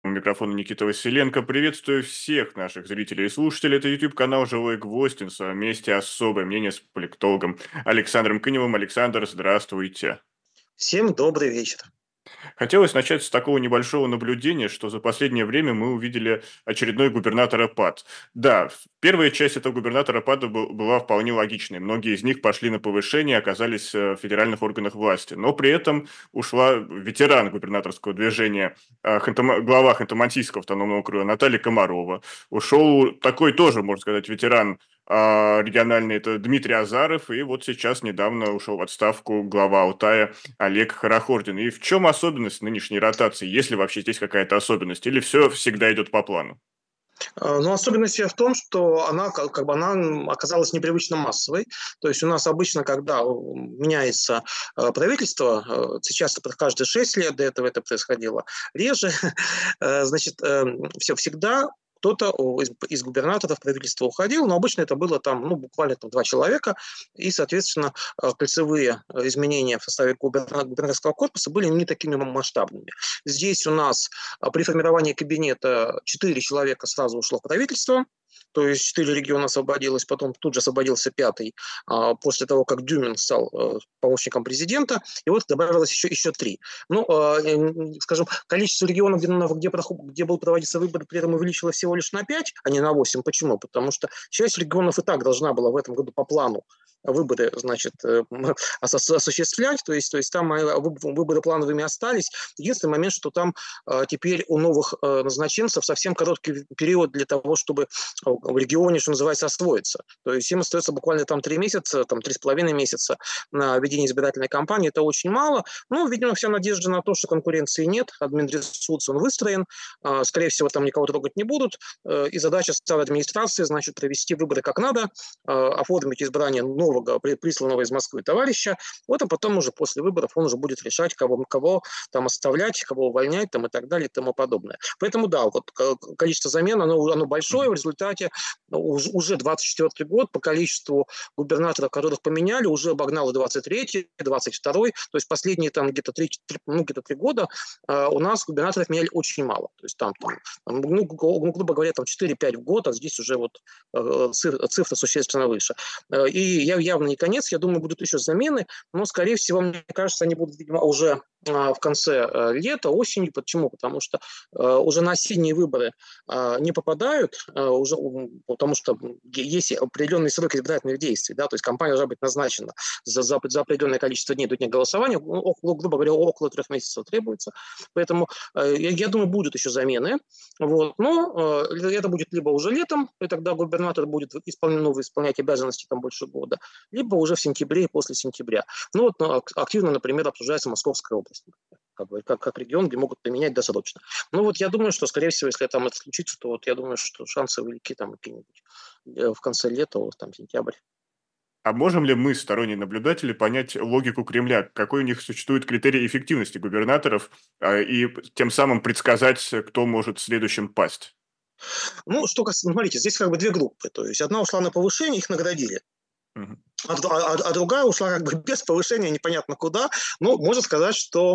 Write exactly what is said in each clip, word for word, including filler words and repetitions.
У микрофона Никита Василенко. Приветствую всех наших зрителей и слушателей. Это YouTube-канал «Живой гвоздь». И на своем месте особое мнение с политологом Александром Кыневым. Александр, здравствуйте. Всем добрый вечер. Хотелось начать с такого небольшого наблюдения, что за последнее время мы увидели очередной губернатор-пад. Да, первая часть этого губернатора-пада был- была вполне логичной. Многие из них пошли на повышение, оказались э, в федеральных органах власти. Но при этом ушла ветеран губернаторского движения, э, Ханты- глава Ханты-Мансийского автономного округа Наталья Комарова. Ушел такой тоже, можно сказать, ветеран а, региональный, это Дмитрий Азаров. И вот сейчас недавно ушел в отставку глава Алтая Олег Хорохордин. И в чем особенность нынешней ротации, если вообще здесь какая-то особенность, или все всегда идет по плану? Э, Но особенность в том, что она как, как бы она м, оказалась непривычно массовой. То есть у нас обычно, когда э, меняется э, правительство, э, сейчас это каждые шесть лет, до этого это происходило реже, э, значит, все всегда кто-то о, из, из губернаторов правительства уходил, но обычно это было там, ну, буквально там два человека, и, соответственно, э, кольцевые э, изменения в составе губерна- губернаторского корпуса были не такими м- масштабными. Здесь у нас а при формировании кабинета четыре человека сразу ушло в правительство, то есть четыре региона освободилось, потом тут же освободился пятый, а, после того, как Дюмин стал э, помощником президента, и вот добавилось еще, еще три. Ну, а, э, скажем, количество регионов, где, на- где, проход- где был проводиться выбор, при этом увеличилось всего лишь на пять, а не на восемь. Почему? Потому что часть регионов и так должна была в этом году по плану выборы, значит, э, осо- осуществлять, то есть, то есть там э, выб- выборы плановыми остались. Единственный момент, что там э, теперь у новых э, назначенцев совсем короткий период для того, чтобы э, в регионе, что называется, освоиться. То есть им остается буквально там три месяца, там три с половиной месяца на ведение избирательной кампании. Это очень мало. Ну, видимо, вся надежда на то, что конкуренции нет. Админресурс, он выстроен. Э, Скорее всего, там никого трогать не будут. Э, И задача старой администрации, значит, провести выборы как надо, э, оформить избрание нового присланного из Москвы товарища. Вот, а потом уже после выборов он уже будет решать, кого, кого там оставлять, кого увольнять там, и так далее и тому подобное. Поэтому да, вот количество замен, оно, оно большое. В результате уж- уже двадцать четвёртый год по количеству губернаторов, которых поменяли, уже обогнал и двадцать третий, двадцать второй. То есть последние там где-то три, ну, где-то три года э, у нас губернаторов меняли очень мало. То есть там, там ну, гру- ну, грубо говоря, там четыре-пять в год, а здесь уже вот э, цифра, цифра существенно выше. Э, И я явно не конец, я думаю, будут еще замены, но, скорее всего, мне кажется, они будут, видимо, уже а, в конце а, лета, осенью. Почему? Потому что а, уже на осенние выборы а, не попадают, а, уже, м, потому что есть определенный срок избирательных действий, да, то есть кампания должна быть назначена за, за, за определенное количество дней до дня голосования, ну, около, грубо говоря, около трех месяцев требуется. Поэтому э, я, я думаю, будут еще замены. Вот. Но э, это будет либо уже летом, и тогда губернатор будет исполнять, новые исполнять обязанности там больше года, либо уже в сентябре и после сентября. Ну вот ну, активно, например, обсуждается Московская область, как, бы, как, как регион, где могут поменять досрочно. Ну вот я думаю, что, скорее всего, если там это случится, то вот я думаю, что шансы велики там какие-нибудь э, в конце лета, вот, там сентябрь. А можем ли мы, сторонние наблюдатели, понять логику Кремля? Какой у них существует критерий эффективности губернаторов, а, и тем самым предсказать, кто может следующим пасть? Ну, что касается, смотрите, здесь как бы две группы. То есть одна ушла на повышение, их наградили. Мгм. А, а- а другая ушла как бы без повышения непонятно куда. Ну, можно сказать, что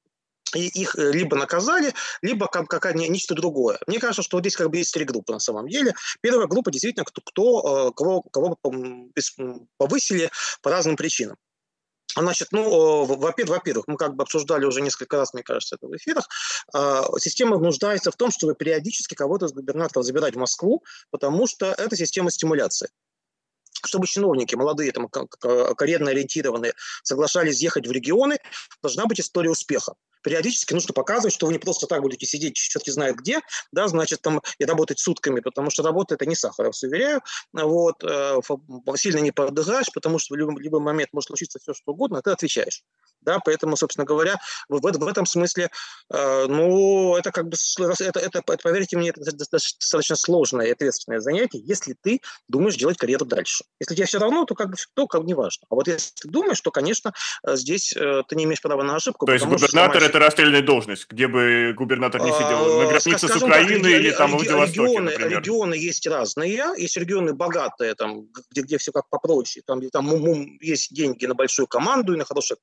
и их э, либо наказали, либо как, как они- нечто другое. Мне кажется, что вот здесь как бы есть три группы на самом деле. Первая группа действительно, кто, кто, э, кого, кого м, бес- м, повысили по разным причинам. Значит, ну, э, во- во-первых, мы как бы обсуждали уже несколько раз, мне кажется, это в эфирах. э, Система нуждается в том, чтобы периодически кого-то из губернаторов забирать в Москву, потому что это система стимуляции. Чтобы чиновники, молодые, там, к- к- карьерно ориентированные, соглашались ехать в регионы, должна быть история успеха. Периодически нужно показывать, что вы не просто так будете сидеть черт знает где, да, значит, там, и работать сутками, потому что работа – это не сахар, я вас уверяю. Вот, э, сильно не подыграешь, потому что в любой, любой момент может случиться все, что угодно, а ты отвечаешь. Да, поэтому, собственно говоря, в, в, в этом смысле, э, ну, это как бы, это, это, это, поверьте мне, это достаточно сложное и ответственное занятие, если ты думаешь делать карьеру дальше. Если тебе все равно, то как бы, то как бы не важно. А вот если ты думаешь, то, конечно, здесь э, ты не имеешь права на ошибку, То есть потому что губернатор – сломаешь. это расстрельная должность, где бы губернатор не сидел, на А, границе с Скажем так, Украиной реги- или там в реги- Владивостоке, регионы, например. регионы есть разные. Есть регионы богатые, там, где, где все как попроще, там, где там м- м- есть деньги на большую команду и на хороших экспертов.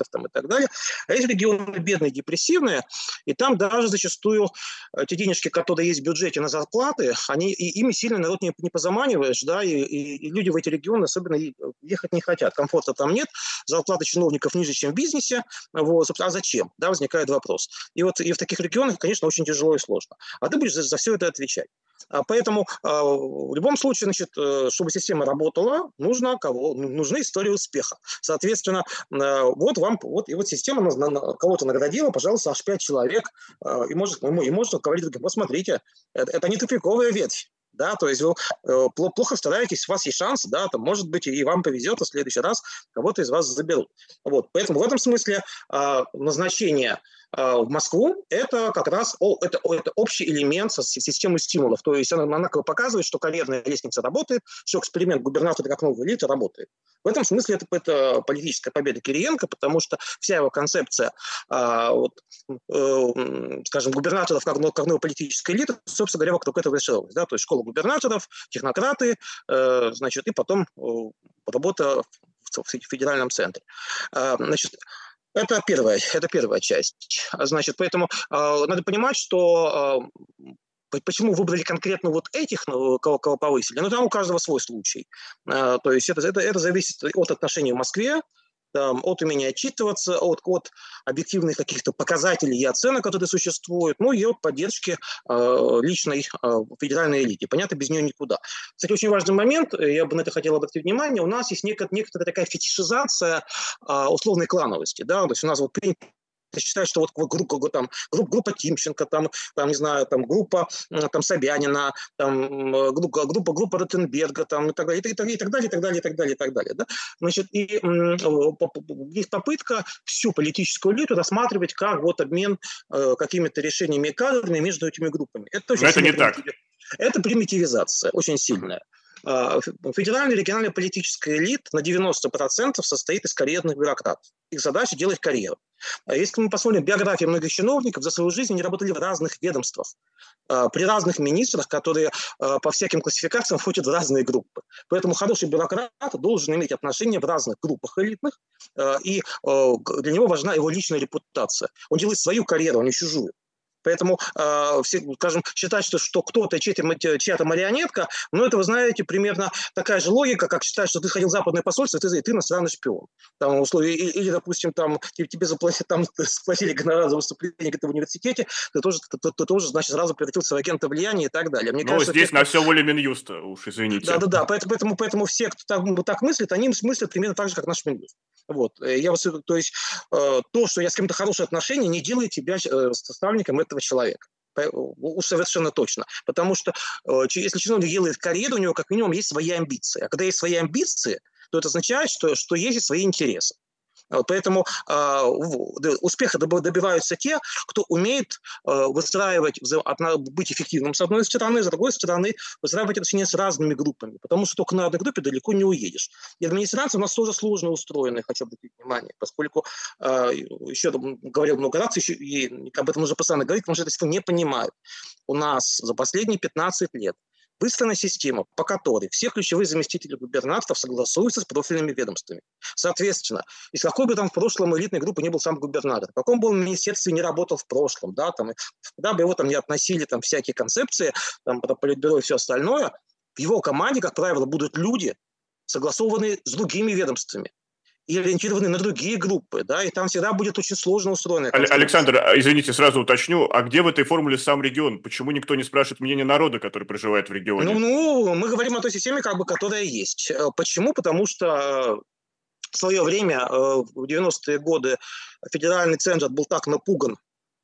рынков там, и так далее. А есть регионы бедные, депрессивные, и там даже зачастую те денежки, которые есть в бюджете на зарплаты, они, и ими сильно народ не, не позаманиваешь, да, и, и, и люди в эти регионы особенно ехать не хотят. Комфорта там нет, зарплаты чиновников ниже, чем в бизнесе. Вот, а зачем? Да, возникает вопрос. И вот и в таких регионах, конечно, очень тяжело и сложно. А ты будешь за, за все это отвечать. Поэтому в любом случае, значит, чтобы система работала, нужно кого? Нужны истории успеха. Соответственно, вот вам, вот, и вот система кого-то наградила, пожалуйста, аж пять человек, и может, и может говорить другим: посмотрите, это, это не тупиковая ветвь. Да, то есть вы э, плохо стараетесь, у вас есть шанс, да, там, может быть, и вам повезет, и в следующий раз кого-то из вас заберут. Вот, поэтому в этом смысле э, назначение э, в Москву – это как раз о, это, это общий элемент системы стимулов. То есть она, она показывает, что карьерная лестница работает, что эксперимент губернатора как новой элиты работает. В этом смысле это, это политическая победа Кириенко, потому что вся его концепция, э, вот, э, скажем, губернаторов как, как новой политической элиты, собственно говоря, вокруг этого решилась. Да? То есть школа губернаторов, технократы, э, значит, и потом э, работа в, в федеральном центре. Э, значит, это первая, это первая часть. Значит, поэтому э, надо понимать, что э, почему выбрали конкретно вот этих, кого, кого повысили. Ну, там у каждого свой случай. Э, то есть это, это, это зависит от отношений в Москве, там, от умения отчитываться, от, от объективных каких-то показателей и оценок, которые существуют, ну и от поддержки э, личной э, федеральной элиты. Понятно, без нее никуда. Кстати, очень важный момент, я бы на это хотел обратить внимание, у нас есть некая, некоторая такая фетишизация э, условной клановости. Да? То есть у нас вот принято считать, что вот группа, там, группа, группа Тимченко, там, там, не знаю, там, группа там, Собянина, там, группа, группа, группа Ротенберга, там, и так далее, и так далее, и так далее, и так далее, и так далее, и так далее. Да? Значит, и есть попытка всю политическую элиту рассматривать как вот обмен э, какими-то решениями и кадрами между этими группами. Это, очень это не так. Это примитивизация очень сильная. Федеральная и региональная политическая элита на девяносто процентов состоит из карьерных бюрократов. Их задача – делать карьеру. Если мы посмотрим биографии многих чиновников, за свою жизнь они работали в разных ведомствах, при разных министрах, которые по всяким классификациям входят в разные группы. Поэтому хороший бюрократ должен иметь отношения в разных группах элитных, и для него важна его личная репутация. Он делает свою карьеру, а не чужую. Поэтому, э, все, скажем, считать, что, что кто-то чья-то, чья-то марионетка, ну, это, вы знаете, примерно такая же логика, как считать, что ты сходил в западное посольство, ты, ты иностранный шпион. Там, условия, или, или, допустим, там, тебе заплатили, там, заплатили гонорар за выступление где-то в университете, ты тоже, ты, ты, ты тоже, значит, сразу превратился в агента влияния и так далее. Мне Но кажется, здесь это... на все воля Минюста, уж извините. Да-да-да, поэтому, поэтому, поэтому все, кто так, так мыслит, они мыслят примерно так же, как наш Минюст. Вот. Я вас, то есть э, то, что я с кем-то хорошие отношения, не делает тебя э, составником этого человека. Уж совершенно точно. Потому что э, если чиновник делает карьеру, у него как минимум есть свои амбиции. А когда есть свои амбиции, то это означает, что, что есть свои интересы. Вот, поэтому э, успеха добиваются те, кто умеет э, выстраивать, быть эффективным с одной стороны, с другой стороны выстраивать отношения с разными группами, потому что только на одной группе далеко не уедешь. И администрация у нас тоже сложно устроена, хочу обратить внимание, поскольку э, еще говорил много раз, еще, и об этом нужно постоянно говорить, потому что это не понимают. У нас за последние пятнадцать лет выстроена система, по которой все ключевые заместители губернаторов согласуются с профильными ведомствами. Соответственно, из какой бы там в прошлом элитной группы не был сам губернатор, в каком бы он министерстве не работал в прошлом, да, там, куда бы его там не относили там, всякие концепции, там, политбюро и все остальное, в его команде, как правило, будут люди, согласованные с другими ведомствами и ориентированы на другие группы, да, и там всегда будет очень сложно устроено. Александр, извините, сразу уточню, а где в этой формуле сам регион? Почему никто не спрашивает мнение народа, который проживает в регионе? Ну, ну мы говорим о той системе, как бы, которая есть. Почему? Потому что в свое время, в девяностые годы, федеральный центр был так напуган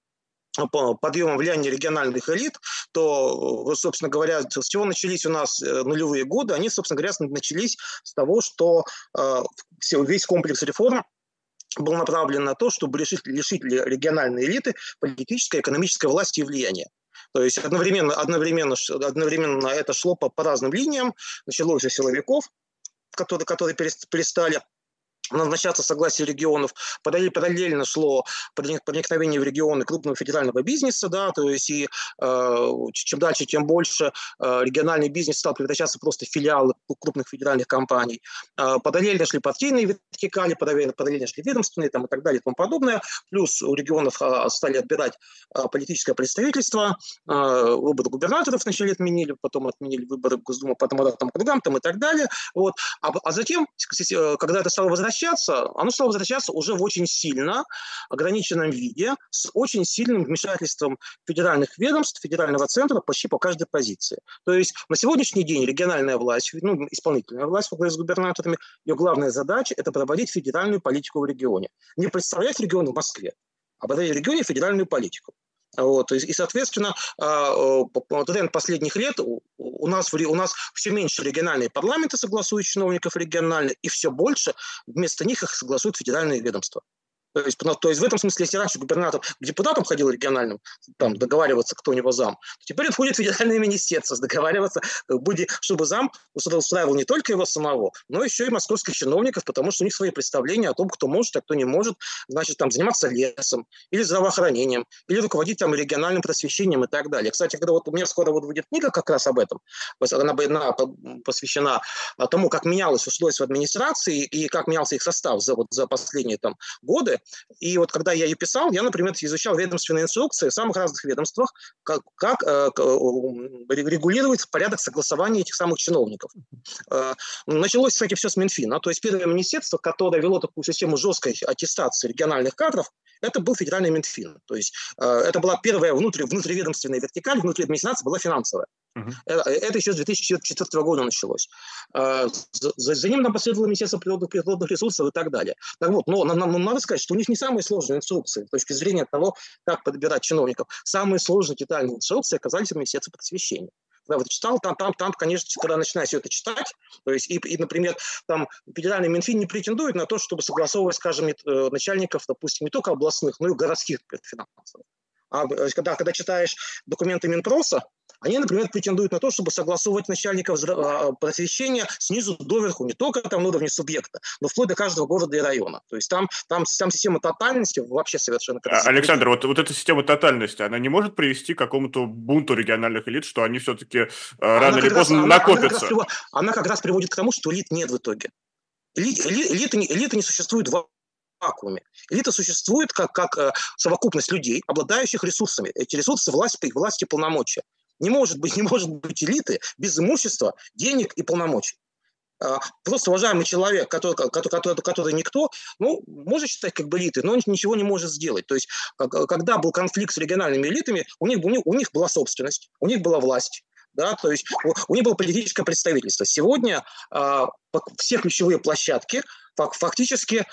подъемом влияния региональных элит, то, собственно говоря, с чего начались у нас нулевые годы, они, собственно говоря, начались с того, что э, весь комплекс реформ был направлен на то, чтобы лишить, лишить региональные элиты политической, экономической власти и влияния. То есть одновременно, одновременно, одновременно это шло по, по разным линиям. Началось с силовиков, которые, которые перестали назначаться согласие регионов, параллельно шло проникновение в регионы крупного федерального бизнеса, да, то есть и э, чем дальше, тем больше э, региональный бизнес стал превращаться просто в филиалы крупных федеральных компаний. Э, параллельно шли партийные вертикали, параллельно, параллельно шли ведомственные там, и так далее и тому подобное. Плюс у регионов э, стали отбирать э, политическое представительство, э, выборы губернаторов вначале отменили, потом отменили выборы в Госдуму по мандатным округам там, и так далее. Вот. А, а затем, когда это стало возвращаться, оно стало возвращаться уже в очень сильно ограниченном виде, с очень сильным вмешательством федеральных ведомств, федерального центра почти по каждой позиции. То есть на сегодняшний день региональная власть, ну, исполнительная власть во главе с губернаторами, ее главная задача – это проводить федеральную политику в регионе. Не представлять регион в Москве, а проводить в регионе федеральную политику. Вот, и, соответственно, тренд последних лет у нас, у нас все меньше региональные парламенты согласуют чиновников региональных, и все больше вместо них их согласуют федеральные ведомства. То есть, то есть в этом смысле, если раньше губернатор к депутатам ходил региональным, там, договариваться, кто у него зам, то теперь он ходит в федеральное министерство, договариваться, чтобы зам устраивал не только его самого, но еще и московских чиновников, потому что у них свои представления о том, кто может, а кто не может, значит, там, заниматься лесом, или здравоохранением, или руководить там региональным просвещением и так далее. Кстати, когда вот у меня скоро вот выйдет книга как раз об этом, она, она посвящена тому, как менялось устройство администрации и как менялся их состав за, вот, за последние там, годы. И вот когда я ее писал, я, например, изучал ведомственные инструкции в самых разных ведомствах, как, как э, регулировать порядок согласования этих самых чиновников. Э, началось, кстати, все с Минфина. То есть первое министерство, которое вело такую систему жесткой аттестации региональных кадров, это был федеральный Минфин. То есть э, это была первая внутри, внутриведомственная вертикаль, внутри администрации была финансовая. Uh-huh. Это, это еще с две тысячи четвёртого года началось. За, за ним нам последовало Министерство природных, природных ресурсов и так далее. Так вот, но нам, нам надо сказать, что у них не самые сложные инструкции с точки зрения того, как подбирать чиновников. Самые сложные детальные инструкции оказались в Министерстве просвещения. Когда вот читал, там, там, там, конечно, когда начинаешь все это читать, то есть, и, и, например, там федеральный Минфин не претендует на то, чтобы согласовывать, скажем, начальников, допустим, не только областных, но и городских финансов. А когда, когда читаешь документы Минпроса, они, например, претендуют на то, чтобы согласовывать начальников просвещения снизу доверху, не только там на уровне субъекта, но вплоть до каждого города и района. То есть там, там, там система тотальности вообще совершенно... Александр, вот, вот эта система тотальности, она не может привести к какому-то бунту региональных элит, что они все-таки рано она или поздно раз, накопятся? Она, она, как раз, она как раз приводит к тому, что элит нет в итоге. Элит, элиты, элиты не существуют в вакууме. Элита существует как, как э, совокупность людей, обладающих ресурсами. Эти ресурсы – власть, власть и полномочия. Не может быть, не может быть элиты без имущества, денег и полномочий. Э, просто уважаемый человек, который, который, который, который никто, ну, может считать как бы элитой, но он ничего не может сделать. То есть, когда был конфликт с региональными элитами, у них, у них, у них была собственность, у них была власть. Да, то есть у, у них было политическое представительство. Сегодня э, все ключевые площадки фактически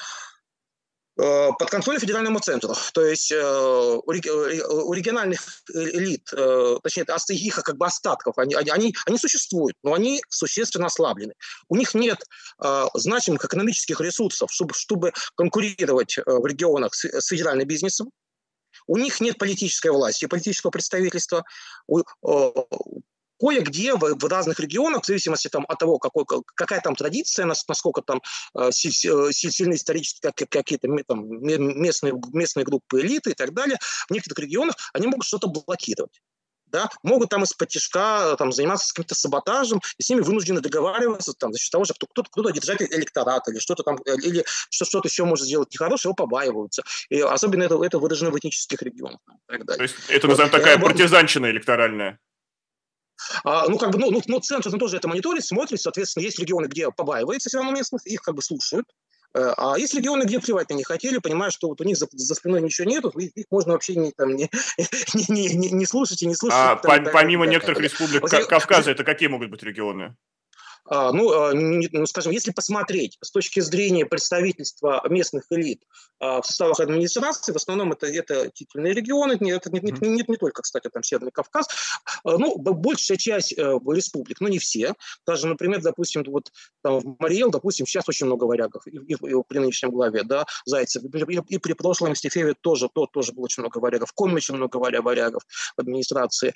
под контролем федеральному центру. То есть э, у, у региональных элит, э, точнее, их как бы остатков, они, они, они существуют, но они существенно ослаблены. У них нет э, значимых экономических ресурсов, чтобы, чтобы конкурировать в регионах с, с федеральным бизнесом. У них нет политической власти, политического представительства. У, э, Кое-где в, в разных регионах, в зависимости там, от того, какой, какая там традиция, насколько там э, сильны исторические как, какие-то там, местные, местные группы элиты и так далее, в некоторых регионах они могут что-то блокировать. Да? Могут там из-под тяжка там, заниматься каким-то саботажем, и с ними вынуждены договариваться там, за счет того, что кто-то, кто-то держать электорат, или что-то там, или что-то еще может сделать нехорошее, его побаиваются. И особенно это, это выражено в этнических регионах. И так далее. То есть это, назовем, вот, такая я, партизанщина электоральная? А, ну, как бы, ну, ну, ну, центр тоже это мониторит, смотрит, соответственно, есть регионы, где побаивается все равно местных, их как бы слушают. А есть регионы, где плевать не хотели, понимая, что вот у них за, за спиной ничего нету, их можно вообще не, там, не, не, не, не слушать и не слушать. А там, по, помимо так, некоторых так, республик вот, Кавказа, это какие могут быть регионы? А, ну, ну, скажем, если посмотреть с точки зрения представительства местных элит в составах администрации, в основном это, это титульные регионы, это не, не, не, не только, кстати, там Северный Кавказ, ну, большая часть республик, но не все. Даже, например, допустим, вот там в Мариэл, допустим, сейчас очень много варягов, и, и, и при нынешнем главе, да, Зайцев, и, и, и при прошлом Стефеве тоже, то, тоже было очень много варягов, в Коми очень много варягов в администрации.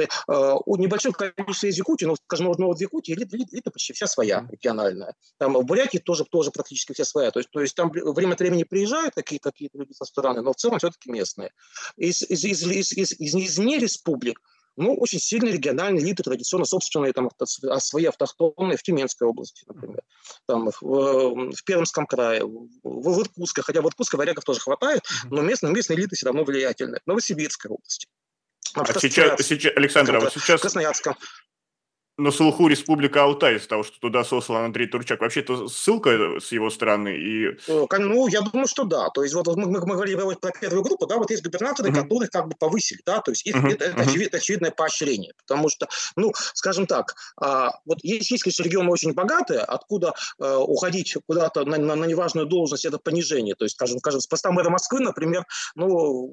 У небольшого количества из Якутии, ну, скажем, ну, вот в Якутии элита, элита почти вся своя, региональная. Там в Бурятии тоже, тоже практически вся своя. То есть, то есть там время от времени приезжают какие-то какие люди со стороны, но в целом все-таки местные. Из, из, из, из, из, из, из не республик, ну, очень сильные региональные элиты, традиционно собственные, там, свои автохтонные в Тюменской области, например, там, в, в Пермском крае, в, в Иркутске, хотя в Иркутске варягов тоже хватает, но местные, местные элиты все равно влиятельные. В Новосибирской области. А сейчас, сейчас, Александр, а вот сейчас... В Красноярском. На слуху Республика Алтай, из того, что туда сослан Андрей Турчак. Вообще, это ссылка с его стороны? И... Ну, я думаю, что да. То есть, вот мы, мы говорили про первую группу, да, вот есть губернаторы, uh-huh. которых как бы повысили, да, то есть их, uh-huh. это, это, uh-huh. очевид, это очевидное поощрение, потому что, ну, скажем так, а, вот есть, есть, конечно, регионы очень богатые, откуда а, уходить куда-то на, на, на неважную должность, это понижение, то есть, скажем, скажем, с поста мэра Москвы, например, ну,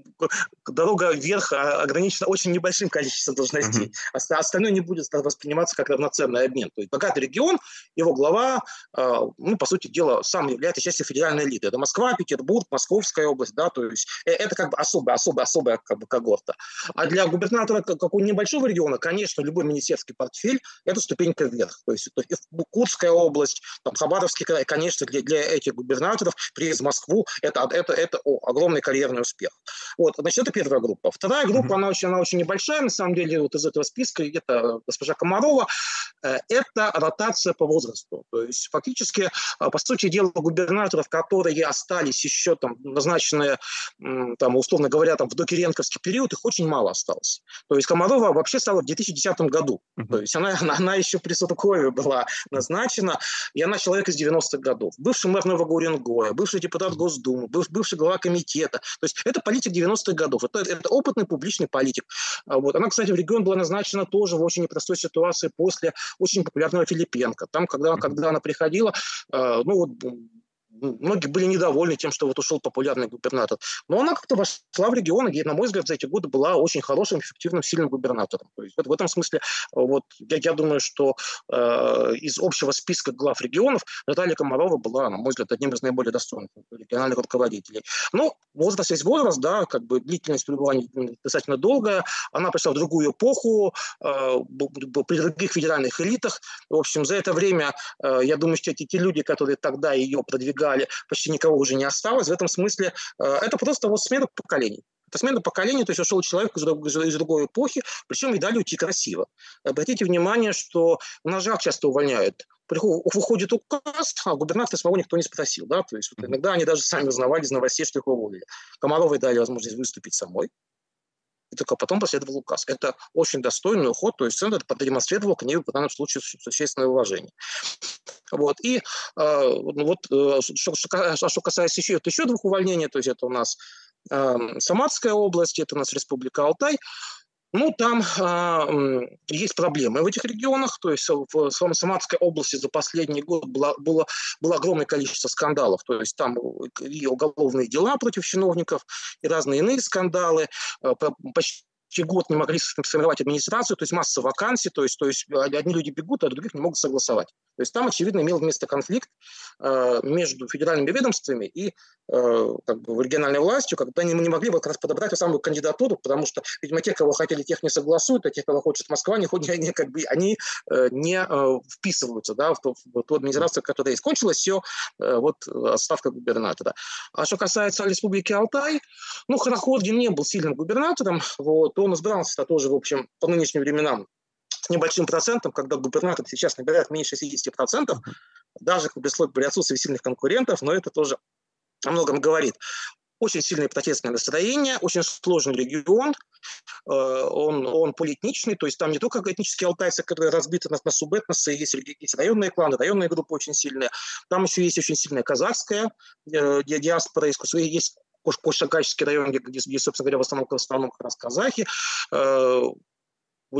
дорога вверх ограничена очень небольшим количеством должностей, uh-huh. остальное не будет восприниматься как равноценный обмен. То есть богатый регион, его глава, э, ну, по сути дела, сам является частью федеральной элиты. Это Москва, Петербург, Московская область, да, то есть э, это как бы особая, особая, особая как бы когорта. А для губернатора какого-нибудь небольшого региона, конечно, любой министерский портфель – это ступенька вверх. То есть это Курская область, там, Хабаровский край, конечно, для, для этих губернаторов приезд в Москву – это, это, это о, огромный карьерный успех. Вот, значит, это первая группа. Вторая группа, mm-hmm. она, очень, она очень небольшая, на самом деле, вот из этого списка, это госпожа Комарова, это ротация по возрасту. То есть фактически, по сути дела, губернаторов, которые остались еще там назначенные, там, условно говоря, там, в докиренковский период, их очень мало осталось. То есть Комарова вообще стала в две тысячи десятом году. Uh-huh. То есть она, она, она еще при Сутукове была назначена, и она человек из девяностых годов. Бывший мэр Нового Уренгоя, бывший депутат Госдумы, бывший глава комитета. То есть это политик девяностых годов. Это, это опытный публичный политик. Вот. Она, кстати, в регион была назначена тоже в очень непростой ситуации после очень популярного Филипенко. Там, когда, когда она приходила, э, ну вот многие были недовольны тем, что вот ушел популярный губернатор. Но она как-то вошла в регион, и, на мой взгляд, за эти годы была очень хорошим, эффективным, сильным губернатором. То есть, в этом смысле, вот, я, я думаю, что э, из общего списка глав регионов Наталья Комарова была, на мой взгляд, одним из наиболее достойных региональных руководителей. Ну, возраст есть возраст, да, как бы длительность пребывания достаточно долгая. Она пришла в другую эпоху, э, при других федеральных элитах. В общем, за это время, э, я думаю, что эти те люди, которые тогда ее продвигали, почти никого уже не осталось. В этом смысле э, это просто вот смена поколений. Это смена поколений, то есть ушел человек из, из, из другой эпохи, причем и дали уйти красиво. Обратите внимание, что на жак часто увольняют. Выходит указ, а губернатора самого никто не спросил. Да? То есть вот иногда они даже сами узнавали из новостей, что их уволили. Комаровой дали возможность выступить самой. И только потом последовал указ. Это очень достойный уход, то есть центр продемонстрировал к ней в данном случае существенное уважение. Вот. И э, вот, э, что, что, что касается еще, еще двух увольнений, то есть это у нас э, Самарская область, это у нас Республика Алтай. Ну, там э, есть проблемы в этих регионах, то есть в Самарской области за последний год было, было, было огромное количество скандалов, то есть там и уголовные дела против чиновников, и разные иные скандалы, э, почти год не могли сформировать администрацию, то есть масса вакансий, то есть, то есть одни люди бегут, а других не могут согласовать. То есть там, очевидно, имел место конфликт э, между федеральными ведомствами и э, как бы, региональной властью, когда они не могли бы как раз подобрать самую кандидатуру, потому что, видимо, те, кого хотели, тех не согласуют, а те, кого хочет Москва, не, они, как бы, они э, не э, вписываются, да, в, ту, в ту администрацию, которая есть. Кончилась все, э, вот, отставка губернатора. А что касается Республики Алтай, ну, Хонаходгин не был сильным губернатором, вот, он избрался тоже, в общем, по нынешним временам с небольшим процентом, когда губернатор сейчас набирает меньше шестьдесят процентов, даже при отсутствии сильных конкурентов, но это тоже о многом говорит. Очень сильное протестное настроение, очень сложный регион, он, он полиэтничный, то есть там не только этнические алтайцы, которые разбиты на, на субэтносы, есть, есть районные кланы, районные группы очень сильные, там еще есть очень сильная казахская э, диаспора, есть Кошакачский район, где, где, собственно говоря, в основном, в основном как раз казахи. В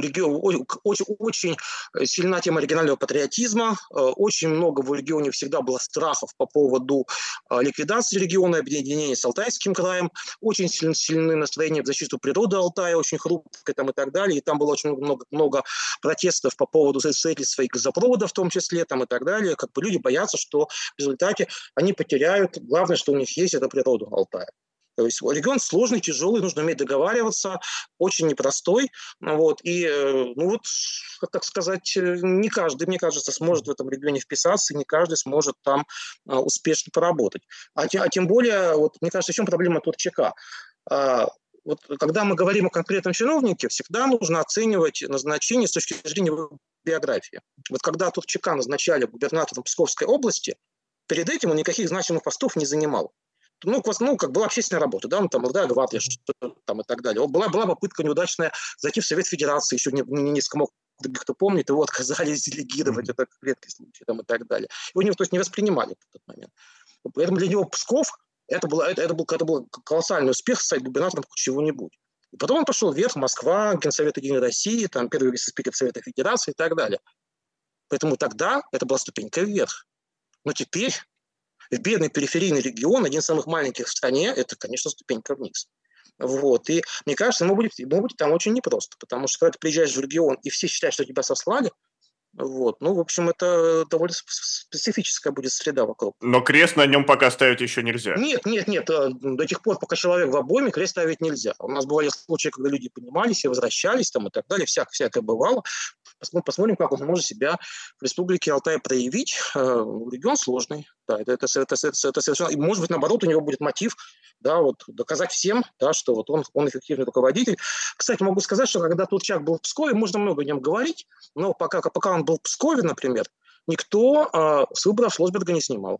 региона очень, очень сильна тема регионального патриотизма, очень много в регионе всегда было страхов по поводу ликвидации региона, объединения с Алтайским краем, очень сильны, сильны настроения в защиту природы Алтая, очень хрупкой там и так далее, и там было очень много, много протестов по поводу строительства и газопровода в том числе там и так далее, как бы люди боятся, что в результате они потеряют, главное, что у них есть, это природу Алтая. То есть регион сложный, тяжелый, нужно уметь договариваться, очень непростой. Вот, и, ну вот, так сказать, не каждый, мне кажется, сможет в этом регионе вписаться, и не каждый сможет там а, успешно поработать. А, а тем более, вот, мне кажется, еще проблема Турчака. А, вот, когда мы говорим о конкретном чиновнике, всегда нужно оценивать назначение с точки зрения его биографии. Вот когда Турчака назначали губернатором Псковской области, перед этим он никаких значимых постов не занимал. Ну, ну, как была общественная работа, да, ну, там, да, гвардия, что там и так далее. Была, была попытка неудачная зайти в Совет Федерации, еще не, не, не смог, кто помнит, его отказались делегировать, mm-hmm. это редкий случай, там и так далее. Его не, то есть не воспринимали в тот момент. Поэтому для него Псков, это, было, это, это, был, это был колоссальный успех стать губернатором чего-нибудь. И потом он пошел вверх, Москва, Генсовет Единой России, там, первый вице-спикер Совета Федерации и так далее. Поэтому тогда это была ступенька вверх. Но теперь в бедный периферийный регион, один из самых маленьких в стране, это, конечно, ступенька вниз. Вот. И мне кажется, ему будет, ему будет там очень непросто, потому что когда ты приезжаешь в регион, и все считают, что тебя сослали, вот. Ну, в общем, это довольно специфическая будет среда вокруг. Но крест на нем пока ставить еще нельзя. Нет, нет, нет. До тех пор, пока человек в обойме, крест ставить нельзя. У нас бывали случаи, когда люди понимались и возвращались там, и так далее. Всяк, всякое бывало. Посмотрим, как он может себя в Республике Алтай проявить. Регион сложный. Да, это, это, это, это, это совершенно... И, может быть, наоборот, у него будет мотив, да, вот, доказать всем, да, что вот он, он эффективный руководитель. Кстати, могу сказать, что когда Турчак был в Пскове, можно много о нем говорить, но пока, пока он был в Пскове, например, никто э, с выборов Шлосберга не снимал.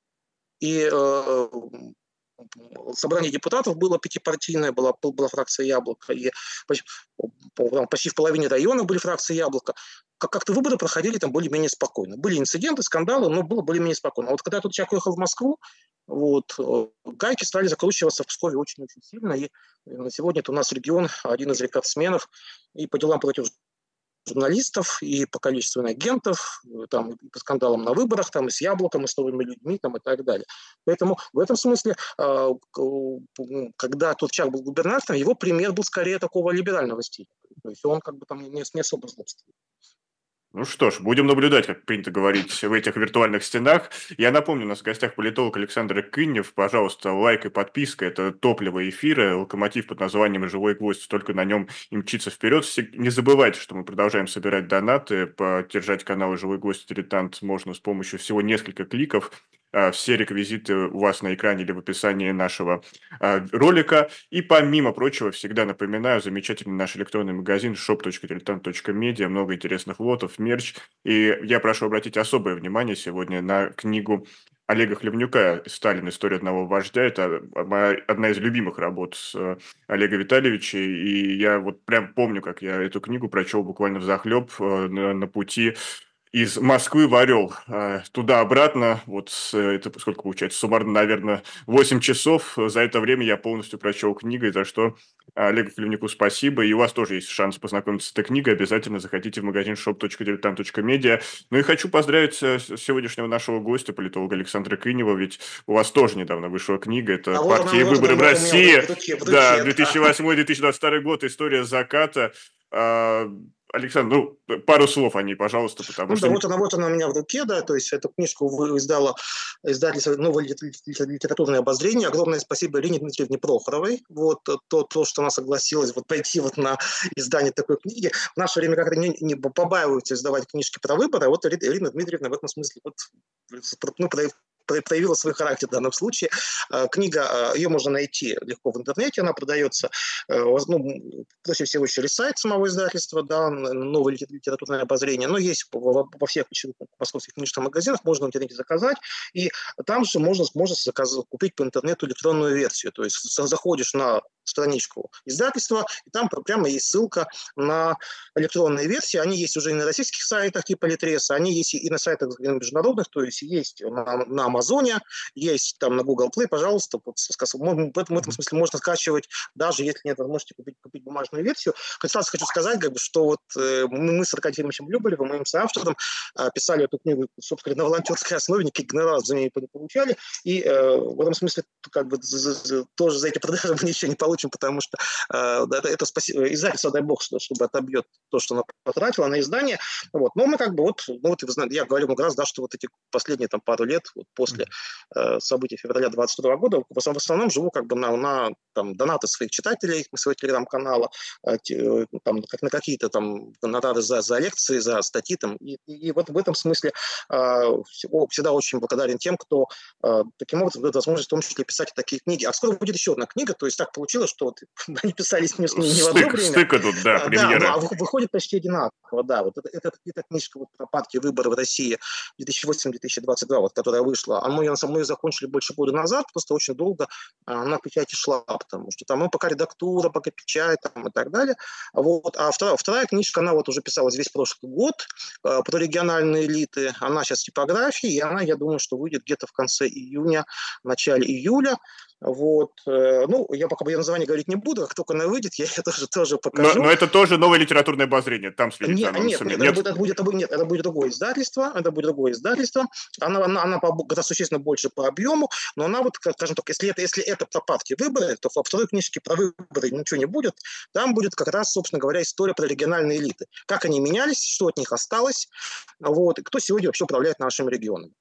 И э, собрание депутатов было пятипартийное, была, была фракция «Яблоко», и почти, почти в половине района были фракции «Яблоко». Как-то выборы проходили там более-менее спокойно. Были инциденты, скандалы, но было более-менее спокойно. А вот когда Турчак уехал в Москву, вот, гайки стали закручиваться в Пскове очень-очень сильно. И на сегодня это у нас регион один из рекордсменов и по делам против журналистов, и по количеству агентов, там, и по скандалам на выборах, там, и с «Яблоком», и с новыми людьми, там, и так далее. Поэтому в этом смысле, когда Турчак был губернатором, его пример был скорее такого либерального стиля. То есть он как бы там не, не особо злобствовал. Ну что ж, будем наблюдать, как принято говорить, в этих виртуальных стенах. Я напомню, у нас в гостях политолог Александр Кыннев. Пожалуйста, лайк и подписка – это топливо эфира, локомотив под названием «Живой гвоздь», только на нем и мчится вперед. Не забывайте, что мы продолжаем собирать донаты. Поддержать канал «Живой гвоздь» «Дилетант» можно с помощью всего нескольких кликов. Все реквизиты у вас на экране или в описании нашего ролика. И помимо прочего, всегда напоминаю, замечательный наш электронный магазин шоп точка дилетант точка медиа, много интересных лотов, мерч. И я прошу обратить особое внимание сегодня на книгу Олега Хлевнюка «Сталин. История одного вождя». Это одна из любимых работ Олега Витальевича. И я вот прям помню, как я эту книгу прочел буквально взахлеб на, на пути из Москвы в Орел, туда-обратно, вот это сколько получается, суммарно, наверное, восемь часов. За это время я полностью прочел книгу, за что Олегу Хлевнюку спасибо. И у вас тоже есть шанс познакомиться с этой книгой. Обязательно заходите в магазин шоп точка дилетант точка медиа. Ну и хочу поздравить сегодняшнего нашего гостя, политолога Александра Кынева, ведь у вас тоже недавно вышла книга. Это а «Партия вот, выборы вот, в России». В руке, в руке, да, две тысячи восьмой - две тысячи двадцать второй год, история заката. Александр, ну, пару слов о ней, пожалуйста, потому ну, что... Да, вот она, вот она у меня в руке, да, то есть эту книжку издала издательство «Новое литературное обозрение». Огромное спасибо Ирине Дмитриевне Прохоровой, вот, то, то, что она согласилась вот пойти вот на издание такой книги. В наше время как-то не, не побаиваются издавать книжки про выборы, а вот Ирина Дмитриевна в этом смысле вот, ну, проявила свой характер в данном случае. Книга, ее можно найти легко в интернете, она продается, ну, прежде всего, через сайт самого издательства, да, «Новое литературное обозрение», но есть во всех московских книжных магазинах, можно в интернете заказать, и там же можно, можно заказать, купить по интернету электронную версию, то есть заходишь на страничку издательства, и там прямо есть ссылка на электронные версии. Они есть уже и на российских сайтах типа Литреса, они есть и на сайтах международных, то есть есть на, на Амазоне, есть там на Google Play, пожалуйста. Вот, в этом, в этом смысле можно скачивать, даже если нет возможности купить, купить бумажную версию. Хоть сразу хочу сказать, как бы, что вот э, мы с Аркадием Ефимовичем Любаревым, моим соавтором, э, писали эту книгу, собственно, на волонтерской основе, никаких гонораров за нее не получали, и э, в этом смысле как бы тоже за эти продажи мы ничего не получим, потому что э, это, это спаси... издательство, дай бог, чтобы отобьет то, что она потратила на издание. Вот. Но мы как бы вот, ну вот я говорю много раз, да, что вот эти последние там пару лет вот после э, событий февраля двадцать второго года в основном живу как бы на, на там, донаты своих читателей, своего телеграм-канала, э, там, как на какие-то там гонорары за, за лекции, за статьи. Там, и, и вот в этом смысле э, всегда очень благодарен тем, кто э, таким образом дает возможность в том числе писать такие книги. А скоро будет еще одна книга, то есть так получилось, что вот они писались не, не в одно Стык, время. Стык идут, да, премьера. Да, а выходит почти одинаково, да. Вот это, это, это книжка вот про партии выборы в России две тысячи восемь - две тысячи двадцать два, вот, которая вышла. А мы ее, мы ее закончили больше года назад, просто очень долго она в печати шла, потому что там ну, пока редактура, пока печать там, и так далее. Вот. А вторая, вторая книжка, она вот уже писалась весь прошлый год э, про региональные элиты. Она сейчас в типографии, и она, я думаю, что выйдет где-то в конце июня, начале июля. Вот. Ну, я пока ее название говорить не буду, как только она выйдет, я ее тоже, тоже покажу. Но, но это тоже новое литературное обозрение, там следит нет, за анонсами. Нет, нет? Это, будет, это, будет, это, будет, нет, это будет другое издательство, это будет другое издательство. Она, она, она по, существенно больше по объему, но она вот, скажем так, если это, если это про партии выборы, то во второй книжке про выборы ничего не будет. Там будет как раз, собственно говоря, история про региональные элиты. Как они менялись, что от них осталось, вот, и кто сегодня вообще управляет нашими регионами.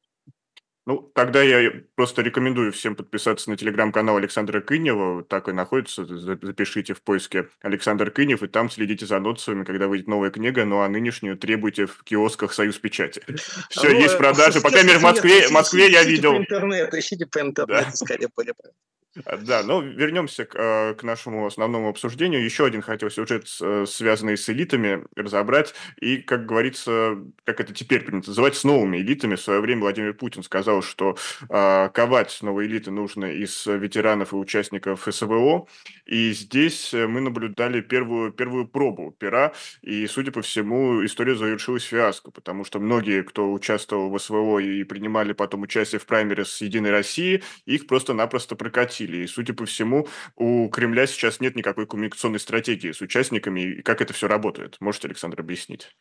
Ну, тогда я просто рекомендую всем подписаться на телеграм-канал Александра Кынева, так и находится, запишите в поиске Александр Кынев, и там следите за анонсами, когда выйдет новая книга, ну а нынешнюю требуйте в киосках «Союз Печати». Все, есть продажи, по крайней мере, в Москве, в Москве я видел. Ищите по интернету, ищите по интернету, скорее, более правильно. Да, но вернемся к, к нашему основному обсуждению. Еще один хотел сюжет, связанный с элитами, разобрать. И, как говорится, как это теперь принято называть, с новыми элитами. В свое время Владимир Путин сказал, что э, ковать новые элиты нужно из ветеранов и участников СВО. И здесь мы наблюдали первую, первую пробу пера. И, судя по всему, история завершилась фиаско, потому что многие, кто участвовал в СВО и принимали потом участие в праймерис с «Единой России», их просто-напросто прокатили. И, судя по всему, у Кремля сейчас нет никакой коммуникационной стратегии с участниками. И как это все работает? Можете, Александр, объяснить?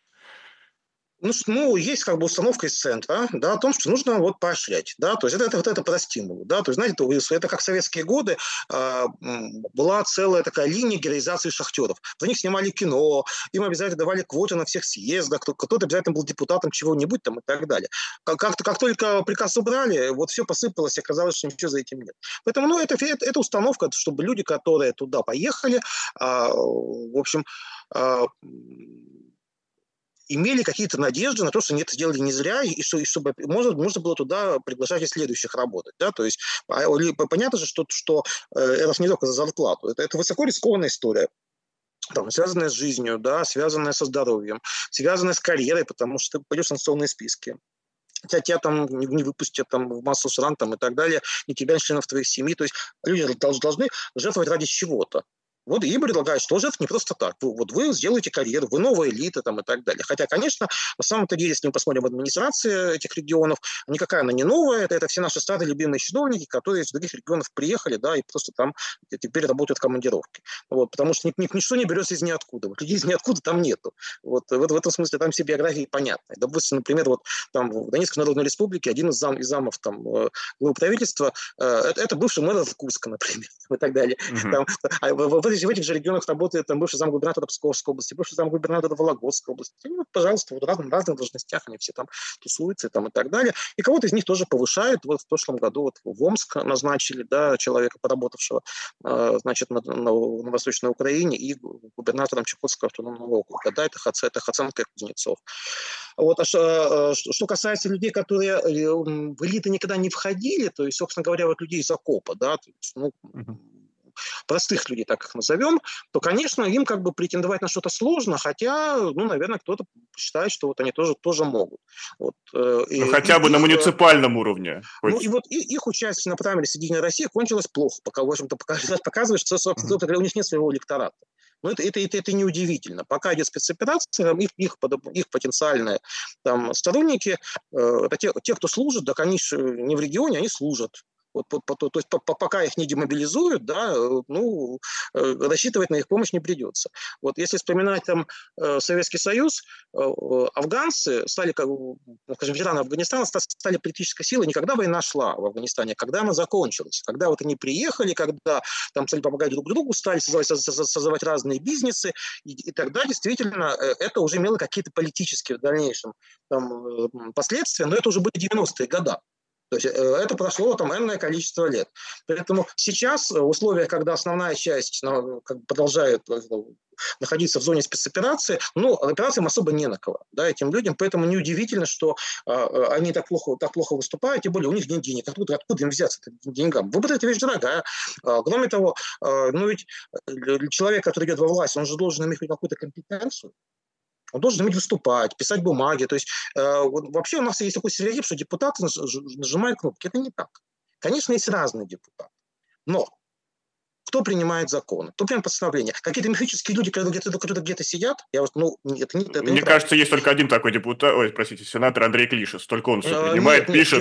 Ну, ну, есть как бы установка из центра, да, о том, что нужно вот поощрять, да, то есть это, это, вот это про стимул, да, то есть, знаете, это как в советские годы э, была целая такая линия героизации шахтеров. За них снимали кино, им обязательно давали квоты на всех съездах, кто-то обязательно был депутатом чего-нибудь там и так далее. Как, как, как только приказ убрали, вот все посыпалось, и оказалось, что ничего за этим нет. Поэтому, ну, это, это, это установка, чтобы люди, которые туда поехали, э, в общем, э, имели какие-то надежды на то, что они это сделали не зря, и, что, и чтобы можно, можно было туда приглашать и следующих работать. Да? То есть понятно же, что, что это не только за зарплату, это, это высоко рискованная история. Там, связанная с жизнью, да, связанная со здоровьем, связанная с карьерой, потому что ты пойдешь в санкционные списки. Тебя, тебя там не, не выпустят там, в массу сран там, и так далее, не тебя, не членов твоей семьи. То есть люди должны жертвовать ради чего-то. Вот им предлагают, что жертв не просто так. Вы, вот вы сделаете карьеру, вы новая элита там, и так далее. Хотя, конечно, на самом-то деле, если мы посмотрим в администрации этих регионов, никакая она не новая. Это, это все наши старые любимые чиновники, которые из других регионов приехали, да, и просто там теперь работают в командировке. Вот, потому что ни, ни, ничто не берется из ниоткуда. Вот людей из ниоткуда там нету. Вот, вот в этом смысле там все биографии понятны. Допустим, например, вот там в Донецкой Народной Республике один из, зам, из замов там, главы правительства, э, это, это бывший мэр Иркутска, например, и так далее. Mm-hmm. Там, а в, в, в этих же регионах работает там бывший замгубернатора Псковской области, бывший замгубернатора Вологодской области. Они, вот, пожалуйста, вот в разных, разных должностях они все там тусуются там, и так далее. И кого-то из них тоже повышают. Вот в прошлом году вот в Омск назначили, да, человека, поработавшего, э, значит, на, на, на Восточной Украине, и губернатором Чукотского автономного округа. Да, это, это Хацанка Кузнецов. Вот, а что, что касается людей, которые в элиты никогда не входили, то есть, собственно говоря, вот людей из окопа, да, то есть, ну, uh-huh. простых людей, так их назовем, то, конечно, им как бы претендовать на что-то сложно, хотя, ну, наверное, кто-то считает, что вот они тоже, тоже могут. Вот, ну, и, хотя и бы их, на муниципальном уровне. Ну, хоть. И вот и, их участие на праймере «Единой России» кончилось плохо, пока, в общем-то, показывает, что, собственно, uh-huh. у них нет своего электората. Но это, это, это, это неудивительно. Пока идет спецоперация, их, их, их потенциальные там, сторонники, э, это те, те, кто служит, так они не в регионе, они служат. Вот, по, по, то есть по, по, пока их не демобилизуют, да, ну, э, рассчитывать на их помощь не придется. Вот если вспоминать там э, Советский Союз, э, афганцы стали, как, скажем, ветераны Афганистана стали политической силой не когда война шла в Афганистане, а когда она закончилась. Когда вот они приехали, когда там стали помогать друг другу, стали создавать, создавать разные бизнесы, и, и тогда действительно это уже имело какие-то политические в дальнейшем там, последствия, но это уже были девяностые годы. То есть это прошло там энное количество лет. Поэтому сейчас в условиях, когда основная часть ну, как бы продолжает находиться в зоне спецоперации, ну, операциям особо не на кого, да, этим людям, поэтому неудивительно, что э, они так плохо, так плохо выступают, тем более у них нет денег. Откуда, откуда им взяться деньгам? Выбор – это вещь дорогая. Э, кроме того, э, ну ведь человек, который идет во власть, он же должен иметь какую-то компетенцию. Он должен уметь выступать, писать бумаги. То есть э, вообще у нас есть такой стереотип, что депутаты нажимают кнопки. Это не так. Конечно, есть разные депутаты. Но кто принимает законы? Кто принимает постановления? Какие-то мифические люди, которые где-то, которые где-то сидят? Я вот, ну, это не, это Мне не кажется, правда. Есть только один такой депутат, ой, простите, сенатор Андрей Клишес. Только он все Э, принимает, нет, пишет.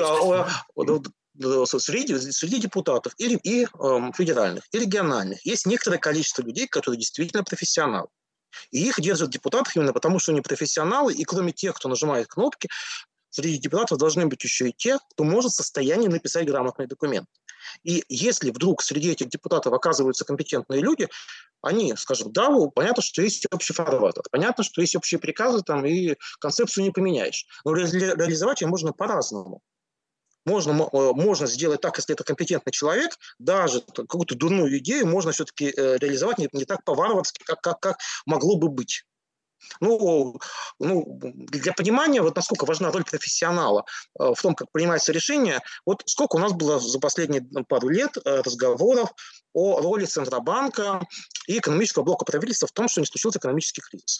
Нет, Среди, среди депутатов и, и э, федеральных, и региональных есть некоторое количество людей, которые действительно профессионалы. И их держат депутатах именно потому, что они профессионалы, и кроме тех, кто нажимает кнопки, среди депутатов должны быть еще и те, кто может в состоянии написать грамотный документ. И если вдруг среди этих депутатов оказываются компетентные люди, они скажут, да, понятно, что есть общий фарватер, понятно, что есть общие приказы, там, и концепцию не поменяешь. Но ре- реализовать ее можно по-разному. Можно, можно сделать так, если это компетентный человек, даже какую-то дурную идею можно все-таки реализовать не, не так по-варварски, как, как, как могло бы быть. Ну, ну, для понимания, вот насколько важна роль профессионала в том, как принимается решение, вот сколько у нас было за последние пару лет разговоров о роли Центробанка и экономического блока правительства в том, что не случился экономический кризис.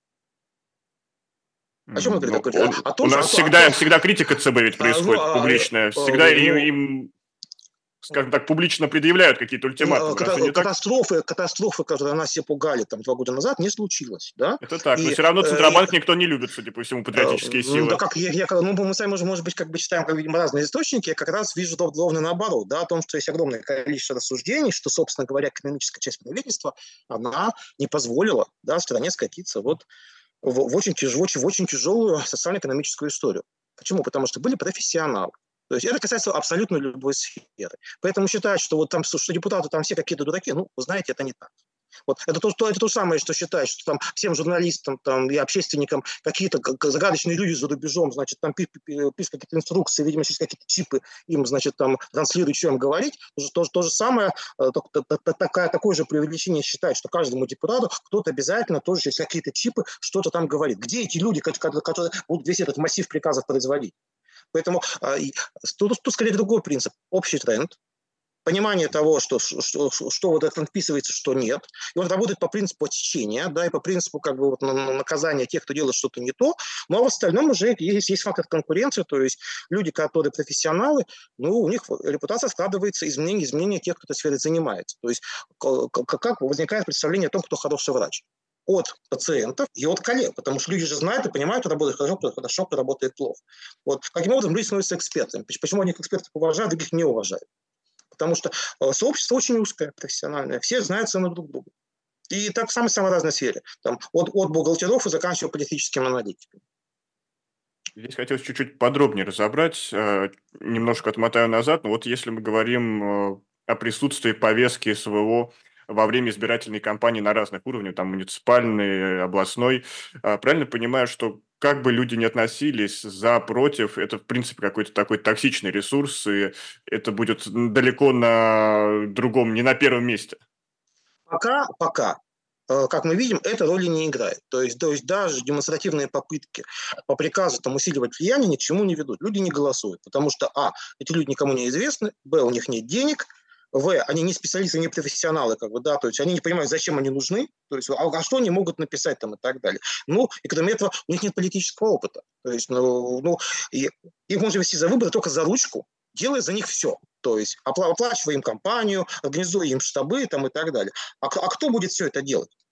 О чем мы Ну, говорили? он, О том, у что, нас о, всегда, о том, всегда критика ЦБ ведь происходит а, публичная. а, Всегда им, ну, им, скажем так, публично предъявляют какие-то ультиматумы. Разве не так? Катастрофы, катастрофы, которые нас все пугали там, два года назад, не случилось. Да? Это так. Но И, все равно э, Центробанк никто не любит, судя по всему, патриотические Ну, да силы. как я, я, ну, мы с вами, может, может быть, как бы читаем, как видим, разные источники, я как раз вижу ровно наоборот, да, о том, что есть огромное количество рассуждений, что, собственно говоря, экономическая часть правительства, она не позволила, да, стране скатиться вот в, в, очень, тяж, в, очень, в очень тяжелую социально-экономическую историю. Почему? Потому что были профессионалы. То есть это касается абсолютно любой сферы. Поэтому считать, что вот там, что депутаты там все какие-то дураки, ну, вы знаете, это не так. Вот это то, это то самое, что считать, что там всем журналистам там, и общественникам какие-то загадочные люди за рубежом, значит, там пишут какие-то инструкции, видимо, через какие-то чипы им, значит, там транслируют, что им говорить. То, то, то же самое, такая, такое же преувеличение считать, что каждому депутату кто-то обязательно тоже через какие-то чипы что-то там говорит. Где эти люди, которые, которые будут весь этот массив приказов производить? Поэтому тут, тут скорее другой принцип. Общий тренд. Понимание того, что, что, что вот это вписывается, что нет. И он работает по принципу течения, да, и по принципу как бы вот наказания тех, кто делает что-то не то. Но в остальном уже есть, есть фактор конкуренции, то есть люди, которые профессионалы, ну, у них репутация складывается из мнения, из мнения тех, кто этой сферой занимается. То есть как возникает представление о том, кто хороший врач. От пациентов и от коллег, потому что люди же знают и понимают, кто работает хорошо, кто хорошо, кто работает плохо. Вот. Каким образом люди становятся экспертами? Почему одних экспертов уважают, других не уважают? Потому что сообщество очень узкое, профессиональное. Все знают цену друг друга. И так в самой-самой разной сфере. Там, от, от бухгалтеров и заканчивая политическими аналитиками. Здесь хотелось чуть-чуть подробнее разобрать, немножко отмотаю назад, но вот если мы говорим о присутствии повестки СВО во время избирательной кампании на разных уровнях, там муниципальный, областной, правильно понимаю, что как бы люди ни относились, за, против, это, в принципе, какой-то такой токсичный ресурс, и это будет далеко на другом, не на первом месте? Пока, пока. Как мы видим, эта роли не играет. То есть, то есть даже демонстративные попытки по приказу там, усиливать влияние ни к чему не ведут. Люди не голосуют, потому что, а, эти люди никому не известны, б, у них нет денег, в, они не специалисты, не профессионалы, как бы, да, то есть они не понимают, зачем они нужны, то есть, а, а что они могут написать там и так далее. Ну, и кроме этого, у них нет политического опыта. То есть, ну, ну и, их можно вести за выборы только за ручку, делая за них все. То есть оплачивая им компанию, организуя им штабы там, и так далее. А, а кто будет все это делать?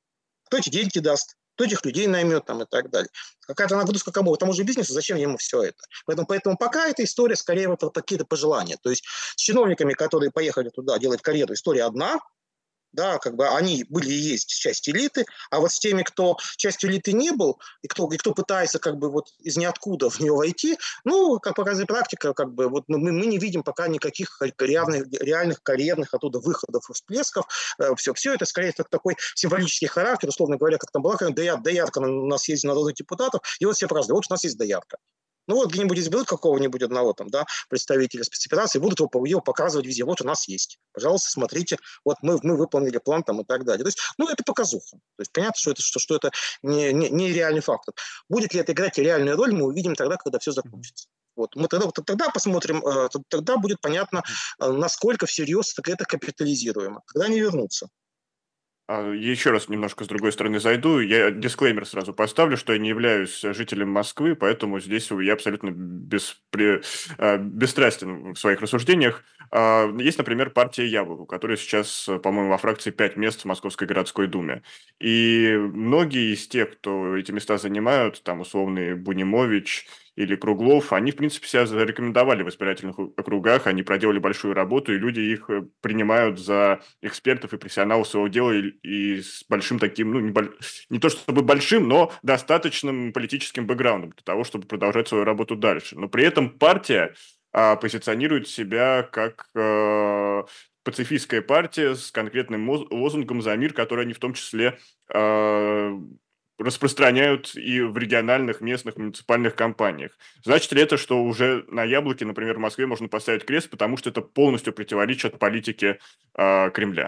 Кто эти деньги даст? Кто этих людей наймет там и так далее. Какая-то нагрузка кому? Тому же бизнесу, зачем ему все это? Поэтому, поэтому пока эта история скорее вот про какие-то пожелания. То есть с чиновниками, которые поехали туда делать карьеру, история одна, да, как бы они были и есть часть элиты, а вот с теми, кто частью элиты не был, и кто, и кто пытается как бы вот из ниоткуда в нее войти, ну, как показывает практика, как бы вот мы, мы не видим пока никаких реальных, реальных карьерных оттуда выходов и всплесков. Все, все это скорее как такой символический характер, условно говоря, как там была доярка, у нас есть народных депутатов, и вот все празднуют, вот у нас есть доярка. Ну вот где-нибудь изберут какого-нибудь одного там, да, представителя спецоперации, будут его, его показывать везде. Вот у нас есть. Пожалуйста, смотрите, вот мы, мы выполнили план там и так далее. То есть, ну, это показуха. То есть понятно, что это, что, что это не, не, не реальный фактор. Будет ли это играть реальную роль, мы увидим тогда, когда все закончится. Вот. Мы тогда, тогда посмотрим, тогда будет понятно, насколько всерьез это капитализируемо. Когда они вернутся. А, Еще раз немножко с другой стороны зайду. Я дисклеймер сразу поставлю, что я не являюсь жителем Москвы, поэтому здесь я абсолютно беспре- а, бесстрастен в своих рассуждениях. А, Есть, например, партия Яблоко, у которой сейчас, по-моему, во фракции пять мест в Московской городской думе. И многие из тех, кто эти места занимают, там условный Бунимович или Круглов, они, в принципе, себя зарекомендовали в избирательных округах, они проделали большую работу, и люди их э, принимают за экспертов и профессионалов своего дела и, и с большим таким, ну, не, боль- не то чтобы большим, но достаточным политическим бэкграундом для того, чтобы продолжать свою работу дальше. Но при этом партия а, позиционирует себя как э, пацифистская партия с конкретным моз- лозунгом за мир, который они в том числе э, распространяют и в региональных, местных, муниципальных компаниях. Значит ли это, что уже на Яблоке, например, в Москве можно поставить крест, потому что это полностью противоречит политике э, Кремля?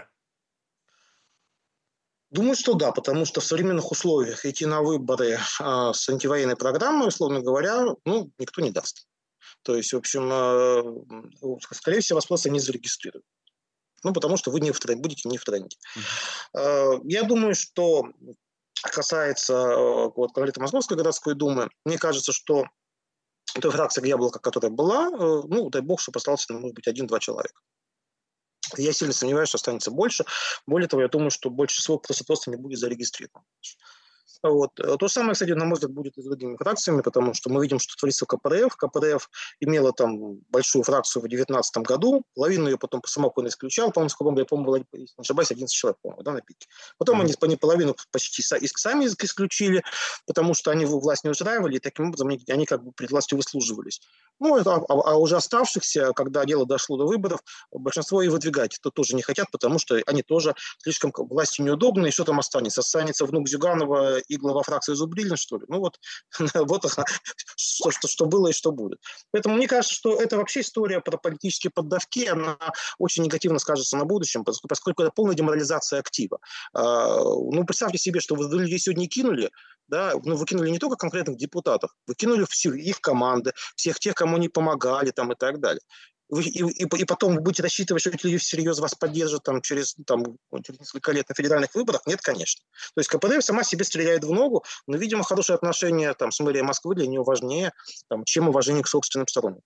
Думаю, что да, потому что в современных условиях идти на выборы а, с антивоенной программой, условно говоря, ну, никто не даст. То есть, в общем, э, скорее всего, вас просто не зарегистрируют. Ну, потому что вы не в тренде, будете не в тренде. Мгм. Э, Я думаю, что касается э, вот, конкретно Московской городской думы, мне кажется, что той фракция «Яблоко», которая была, э, ну, дай бог, чтобы остался, может быть, один-два человека. Я сильно сомневаюсь, что останется больше. Более того, я думаю, что больше всего просто, просто не будет зарегистрировано. Вот. То же самое, кстати, на мой взгляд, будет и с другими фракциями, потому что мы видим, что творится в КПРФ. КПРФ имела там большую фракцию в две тысячи девятнадцатом году, половину ее потом самоконно исключал, по-моему, сколько, я помню, было, если не ошибаюсь, одиннадцать человек, по-моему, да, на пике. Потом они, Мгм. они половину почти сами исключили, потому что они власть не устраивали, и таким образом они, они как бы перед властью выслуживались. Ну, а, а, а уже оставшихся, когда дело дошло до выборов, большинство и выдвигать то тоже не хотят, потому что они тоже слишком власти неудобны, и что там останется? Останется внук Зюганова и глава фракции Зубрилин, что ли? Ну вот, вот что, что, что было и что будет. Поэтому мне кажется, что это вообще история про политические поддавки, она очень негативно скажется на будущем, поскольку это полная деморализация актива. Ну, представьте себе, что вы людей сегодня кинули, да, ну, вы кинули не только конкретных депутатов, вы кинули всю их команды, всех тех, кому они помогали там, и так далее. Вы, и, и, и потом вы будете рассчитывать, что эти люди всерьез вас поддержат там, через, там, через несколько лет на федеральных выборах? Нет, конечно. То есть КПРФ сама себе стреляет в ногу, но, видимо, хорошие отношения там, с мэрией Москвы для нее важнее, там, чем уважение к собственным сторонникам.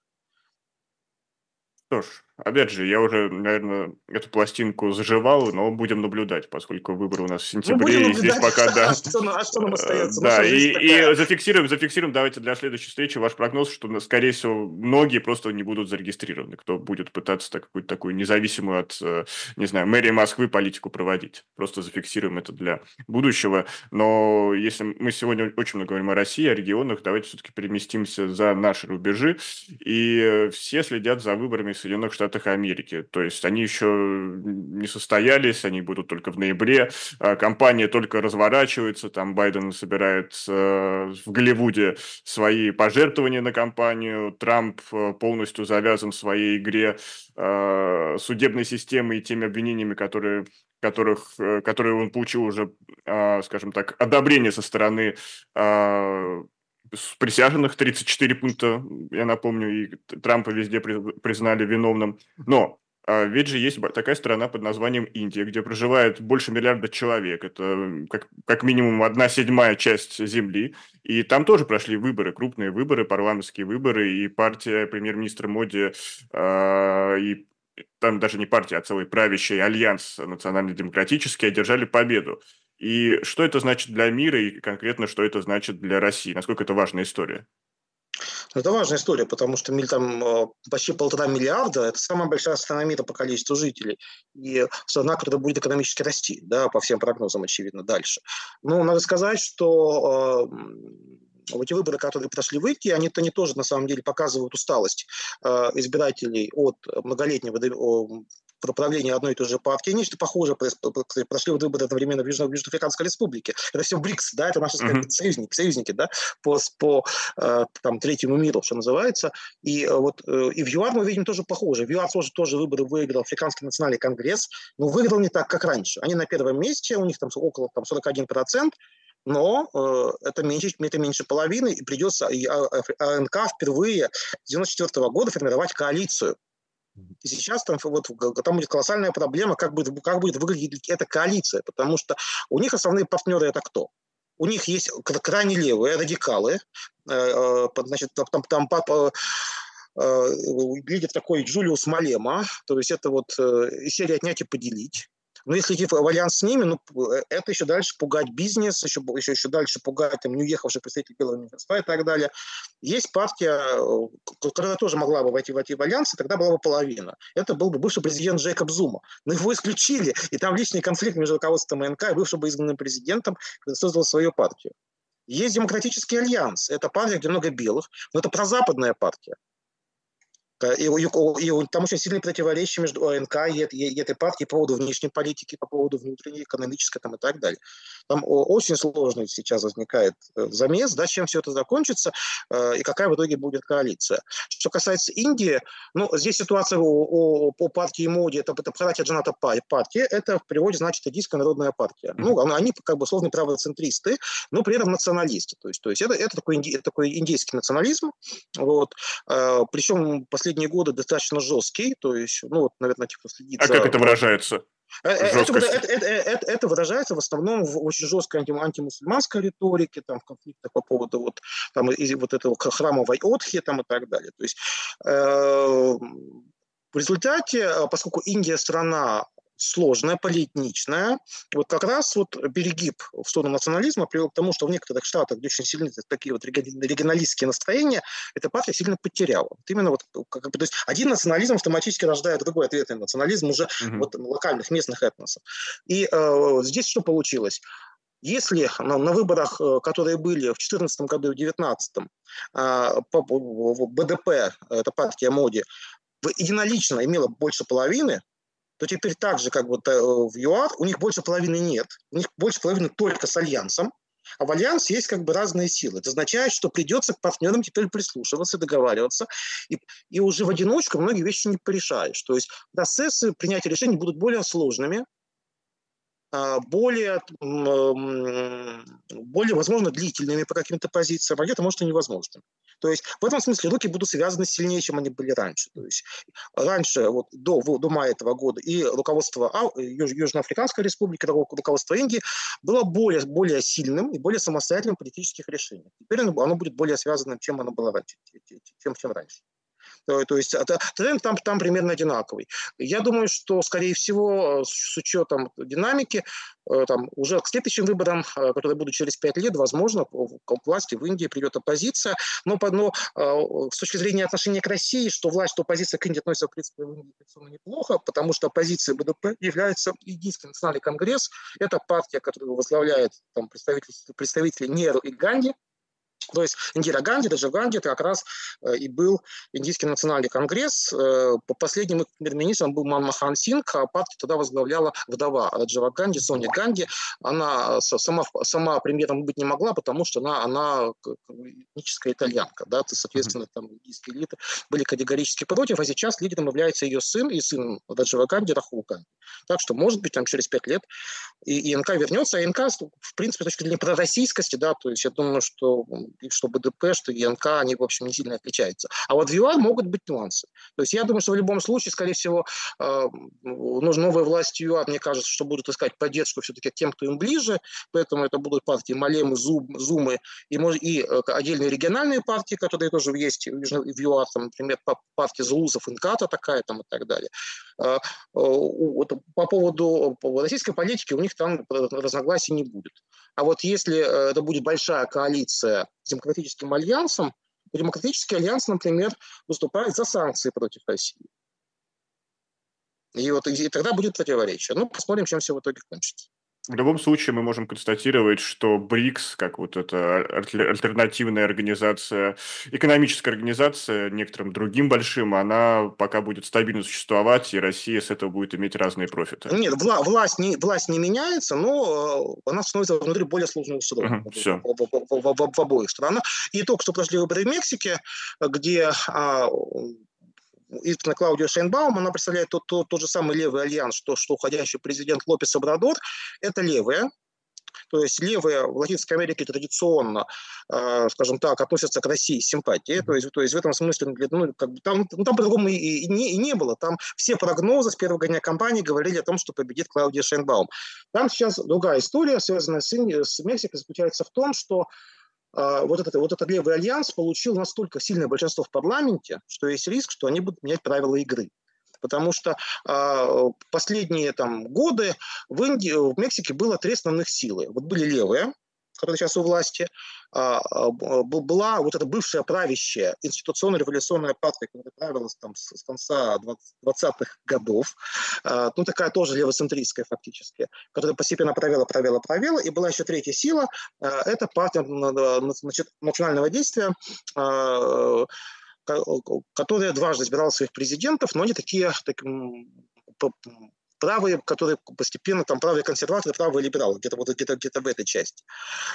Что ж, опять же, я уже, наверное, эту пластинку заживал, но будем наблюдать, поскольку выборы у нас в Ну, будем сентябре, и здесь наблюдать, пока, а да, что, а что нам э, остается? да, Наша и, жизнь такая. и зафиксируем, зафиксируем, давайте для следующей встречи ваш прогноз, что, скорее всего, многие просто не будут зарегистрированы, кто будет пытаться так, какую-то такую независимую от, э, не знаю, мэрии Москвы политику проводить. Просто зафиксируем это для будущего. Но если мы сегодня очень много говорим о России, о регионах, давайте все-таки переместимся за наши рубежи. И все следят за выборами в Соединенных Штатах Америки. То есть они еще не состоялись, они будут только в ноябре. А, Кампания только разворачивается, там Байден собирает э, в Голливуде свои пожертвования на кампанию, Трамп э, полностью завязан в своей игре э, судебной системы и теми обвинениями, которые которых, э, которые он получил уже, а, скажем так, одобрение со стороны а, с присяжных, тридцать четыре пункта, я напомню, и Трампа везде при- признали виновным. Но а, ведь же есть ба- такая страна под названием Индия, где проживает больше миллиарда человек. Это м, как, как минимум одна седьмая часть Земли. И там тоже прошли выборы, крупные выборы, парламентские выборы, и партия премьер-министра Моди, а, и там даже не партия, а целый правящий альянс национально-демократический одержали победу. И что это значит для мира, и конкретно, что это значит для России? Насколько это важная история? Это важная история, потому что там э, почти полтора миллиарда – это самая большая страна мира по количеству жителей. И страна, которая будет экономически расти, да, по всем прогнозам, очевидно, дальше. Но надо сказать, что э, эти выборы, которые прошли в Индии, они, они тоже, на самом деле, показывают усталость э, избирателей от многолетнего про правление одной и той же партии. Нечто похожее прошли выборы одновременно в Южноафриканской республике. Это все БРИКС, да, это наши uh-huh. союзники, союзники, да, по, по там, третьему миру, что называется. И вот и в ЮАР мы видим тоже похоже. В ЮАР тоже, тоже выборы выиграл Африканский национальный конгресс, но выиграл не так, как раньше. Они на первом месте, у них там около там, сорок один процент, но э, это, меньше, это меньше половины, и придется и АНК впервые с девяносто четвёртого года формировать коалицию. И сейчас там, вот, там будет колоссальная проблема, как будет, как будет выглядеть эта коалиция, потому что у них основные партнеры – это кто? У них есть крайне левые радикалы, значит, там, там папа лидер такой Джулиус Малема, то есть это вот из серии «отнять и поделить». Но если идти в альянс с ними, ну, это еще дальше пугать бизнес, еще, еще, еще дальше пугать там, не уехавших представителей Белого меньшинства и так далее. Есть партия, которая тоже могла бы войти, войти в альянс, и тогда была бы половина. Это был бы бывший президент Джейкоб Зума. Но его исключили, и там личный конфликт между руководством АНК и бывшим изгнанным президентом, который создал свою партию. Есть Демократический альянс. Это партия, где много белых, но это прозападная партия. И, и, и там очень сильные противоречия между АНК и, и, и этой партией по поводу внешней политики, по поводу внутренней, экономической там, и так далее. Там очень сложный сейчас возникает замес, да, чем все это закончится э, и какая в итоге будет коалиция. Что касается Индии, ну, здесь ситуация о, о, по партии Моди, это, это бхаратья джаната партия, это в переводе значит Индийская народная партия. Ну, они как бы условно правоцентристы, но при этом националисты. То есть, то есть это, это, такой, инди, это такой индийский национализм. Вот. Э, причем последние годы достаточно жесткий, то есть, ну, вот, наверное, типа следить а за... как это выражается? Это, это, это, это, это выражается в основном в очень жесткой анти, антимусульманской риторике, там, в конфликтах по поводу вот, там, и, вот этого храма Вайотхи там, и так далее. То есть, э, в результате, поскольку Индия страна сложная, полиэтничная. Вот как раз вот перегиб в сторону национализма привел к тому, что в некоторых штатах, где очень сильны такие вот регионалистские настроения, эта партия сильно потеряла. Вот именно вот, как бы, то есть один национализм автоматически рождает другой ответный национализм уже mm-hmm. вот, локальных местных этносов. И э, здесь что получилось? Если на, на выборах, которые были в две тысячи четырнадцатом году и в две тысячи девятнадцатом, э, БДП, эта партия Моди, единолично имела больше половины, то теперь так же, как вот в ЮАР, у них больше половины нет. У них больше половины только с альянсом. А в альянсе есть как бы разные силы. Это означает, что придется к партнерам теперь прислушиваться, договариваться. И, и уже в одиночку многие вещи не порешаешь. То есть процессы принятия решений будут более сложными, более, более, возможно, длительными по каким-то позициям, а где-то, может, и невозможными. То есть в этом смысле руки будут связаны сильнее, чем они были раньше. То есть раньше, вот, до, до мая этого года, и руководство Южноафриканской республики, руководство Индии было более, более сильным и более самостоятельным в политических решениях. Теперь оно, оно будет более связанным, чем оно было раньше, чем, чем раньше. То, то есть тренд там, там примерно одинаковый. Я думаю, что, скорее всего, с учетом динамики, там, уже к следующим выборам, которые будут через пять лет, возможно, к власти в Индии придет оппозиция. Но, но с точки зрения отношения к России, что власть, что оппозиция к Индии относятся, в принципе, в Индии неплохо, потому что оппозиция БДП является Индийский национальный конгресс. Это партия, которую возглавляет там, представители, представители Неру и Ганди. То есть Индира Ганди, Раджив Ганди, это как раз э, и был Индийский национальный конгресс. Э, по последнему премьер-министром был Манмохан Сингх, а партию тогда возглавляла вдова Раджива Ганди, Соня Ганди. Она сама, сама премьером быть не могла, потому что она, она этническая итальянка. Да? Соответственно, там индийские элиты были категорически против, а сейчас лидером является ее сын и сын Раджива Ганди, Рахул Ганди. Так что, может быть, там через пять лет и ИНК вернется. А ИНК, в принципе, с точки зрения пророссийскости, да, то есть я думаю, что что бэ дэ пэ, что е эн ка, они, в общем, не сильно отличаются. А вот в ЮАР могут быть нюансы. То есть я думаю, что в любом случае, скорее всего, нужна новая власть ЮАР, мне кажется, что будут искать поддержку все-таки тем, кто им ближе, поэтому это будут партии Малемы, Зумы и, и отдельные региональные партии, которые тоже есть в ЮАР, там, например, партия Зулусов, Инката такая там и так далее. По поводу российской политики у них там разногласий не будет. А вот если это будет большая коалиция с демократическим альянсом, то демократический альянс, например, выступает за санкции против России. И, вот, и тогда будет противоречие. Ну, посмотрим, чем все в итоге кончится. В любом случае мы можем констатировать, что БРИКС, как вот эта альтернативная организация, экономическая организация некоторым другим большим, она пока будет стабильно существовать, и Россия с этого будет иметь разные профиты. Нет, вла- власть, не, власть не меняется, но она становится внутри более сложных условий Угу, все. в, в, в, в, в, в обоих странах. И только что прошли выборы в Мексике, где а, избрана Клаудия Шейнбаум, она представляет тот, тот, тот же самый левый альянс, что, что уходящий президент Лопес Обрадор. Это левые. То есть левые в Латинской Америке традиционно, э, скажем так, относятся к России с симпатией. То есть, то есть в этом смысле ну, как бы там, ну, там по-другому и, и, не, и не было. Там все прогнозы с первого дня кампании говорили о том, что победит Клаудия Шейнбаум. Там сейчас другая история, связанная с, с Мексикой, заключается в том, что э, вот, этот, вот этот левый альянс получил настолько сильное большинство в парламенте, что есть риск, что они будут менять правила игры. Потому что э, последние там, годы в, Индии, в Мексике было три основных силы. Вот были левые, которые сейчас у власти, э, была вот эта бывшая правящая институционно-революционная партия, которая правилась там, с, с конца двадцатых годов, э, ну такая тоже левоцентристская фактически, которая постепенно правила, правила, правила. И была еще третья сила, э, это партия значит, национального действия, э, которая дважды избирала своих президентов, но они такие так, правые, которые постепенно, там правые консерваторы, правые либералы, где-то вот, где-то, где-то в этой части.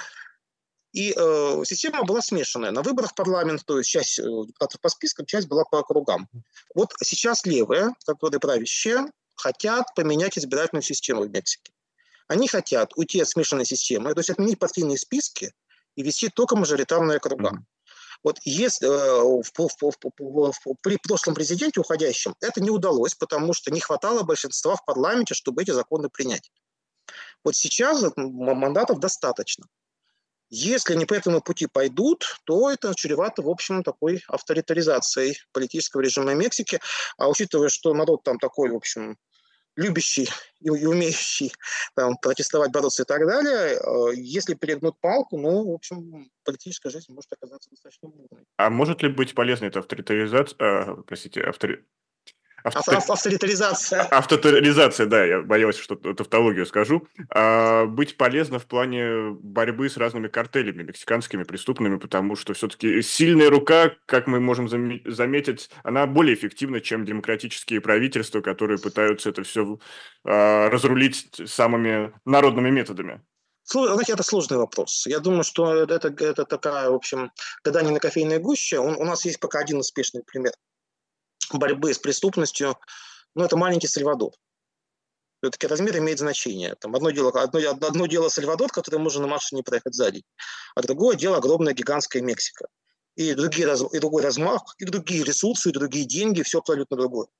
И э, система была смешанная. На выборах в парламент, то есть часть депутатов по спискам, часть была по округам. Вот сейчас левые, которые правящие, хотят поменять избирательную систему в Мексике. Они хотят уйти от смешанной системы, то есть отменить партийные списки и вести только мажоритарные округа. Mm-hmm. Вот если э, в, в, в, в, при прошлом президенте уходящем это не удалось, потому что не хватало большинства в парламенте, чтобы эти законы принять. Вот сейчас мандатов достаточно. Если они по этому пути пойдут, то это чревато, в общем, такой авторитаризацией политического режима Мексики. А учитывая, что народ там такой, в общем, любящий и умеющий там, протестовать, бороться и так далее, если перегнут палку, ну, в общем, политическая жизнь может оказаться достаточно бурной. А может ли быть полезна эта авторитаризация, э, простите, автори... Автор... Авторитаризация. Авторитаризация, да, я боялся, что тавтологию скажу. А, быть полезно в плане борьбы с разными картелями мексиканскими, преступными, потому что все-таки сильная рука, как мы можем заметить, она более эффективна, чем демократические правительства, которые пытаются это все а, разрулить самыми народными методами. Знаете, это сложный вопрос. Я думаю, что это, это такая, в общем, гадание на кофейной гуще. У, у нас есть пока один успешный пример борьбы с преступностью, но это маленький Сальвадор. Все-таки размер имеет значение. Там одно дело, одно, одно дело Сальвадор, который можно на машине проехать за день, а другое дело огромная гигантская Мексика. И, другие, и другой размах, и другие ресурсы, и другие деньги, все абсолютно другое.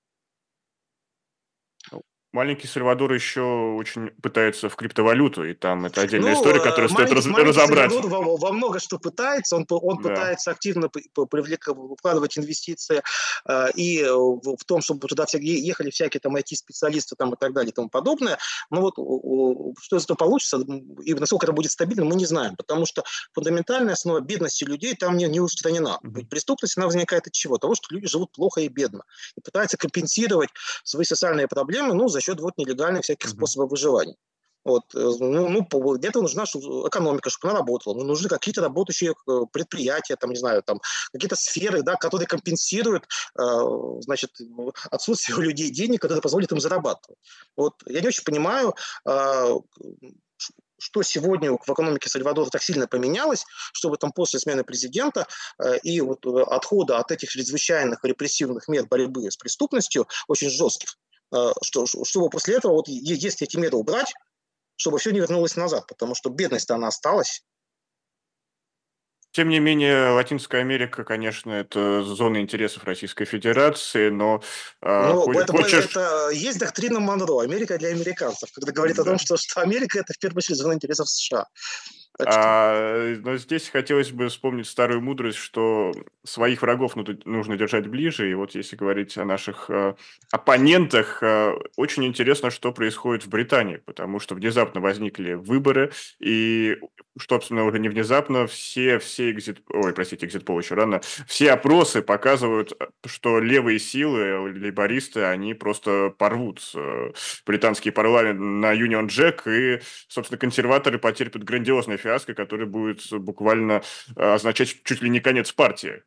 Маленький Сальвадор еще очень пытается в криптовалюту, и там это отдельная ну, история, которую стоит раз, разобрать. Сальвадор во, во много что пытается, он, он да. пытается активно привлекать, вкладывать инвестиции э, и в, в том, чтобы туда всякие, ехали всякие там ай ти-специалисты там, и так далее и тому подобное. Но вот что из этого получится и насколько это будет стабильно, мы не знаем, потому что фундаментальная основа бедности людей там не, не устранена. Mm-hmm. Преступность, она возникает от чего? Того, что люди живут плохо и бедно. И пытаются компенсировать свои социальные проблемы, ну, за счет вот нелегальных всяких mm-hmm. способов выживания. Вот, ну, ну, для этого нужна экономика, чтобы она работала. Ну, нужны какие-то работающие предприятия, там, не знаю, там, какие-то сферы, да, которые компенсируют э, значит, отсутствие у людей денег, которые позволят им зарабатывать. Вот, я не очень понимаю, э, что сегодня в экономике Сальвадора так сильно поменялось, чтобы там после смены президента э, и вот отхода от этих чрезвычайных репрессивных мер борьбы с преступностью, очень жестких, э, что, чтобы после этого, вот, если эти меры убрать, чтобы все не вернулось назад, потому что бедность-то она осталась. Тем не менее, Латинская Америка, конечно, это зона интересов Российской Федерации, но а, Ну, хо- это, хочешь... это есть доктрина Монро, Америка для американцев, когда говорит о том, Да. что, что Америка – это в первую очередь зона интересов США. Так что, А, но здесь хотелось бы вспомнить старую мудрость, что своих врагов ну- нужно держать ближе. И вот если говорить о наших э, оппонентах, э, очень интересно, что происходит в Британии, потому что внезапно возникли выборы, и, что, собственно, уже не внезапно, все, все экзит... Ой, простите, экзит-пол еще рано, все опросы показывают, э, что левые силы, лейбористы, они просто порвут э, британский парламент на Union Jack, и, собственно, консерваторы потерпят грандиозное фиаско, который будет буквально э, означать чуть ли не конец партии.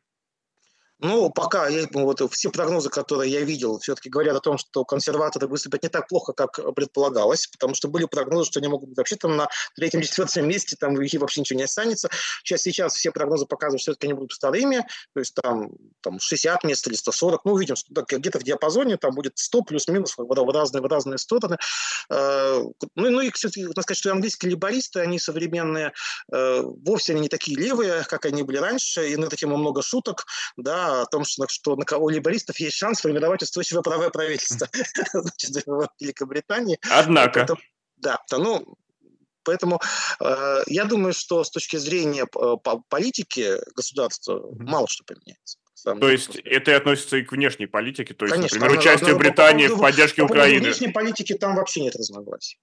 ну, пока я, ну, вот все прогнозы, которые я видел, все-таки говорят о том, что консерваторы выступят не так плохо, как предполагалось, потому что были прогнозы, что они могут быть вообще там на третьем-четвертом месте, там и вообще ничего не останется. Сейчас, сейчас все прогнозы показывают, что все-таки они будут вторыми, то есть там, там шестьдесят мест или сто сорок, ну, увидим, что где-то в диапазоне там будет сто плюс-минус в разные, в разные стороны. Ну, ну и, кстати, надо сказать, что английские лейбористы, они современные, вовсе они не такие левые, как они были раньше, и на эту тему много шуток, да, о том, что, что у лейбористов есть шанс формировать устойчивое правое правительство значит, в Великобритании. Однако, Поэтому, да, ну, поэтому э, я думаю, что с точки зрения э, политики государства мгм. мало что поменяется. На самом То деле. есть это и относится и к внешней политике, то есть, Конечно, например, одно- участие одно- по, по Британии в поводу, поддержке по поводу Украины. внешней политики там вообще нет разногласий.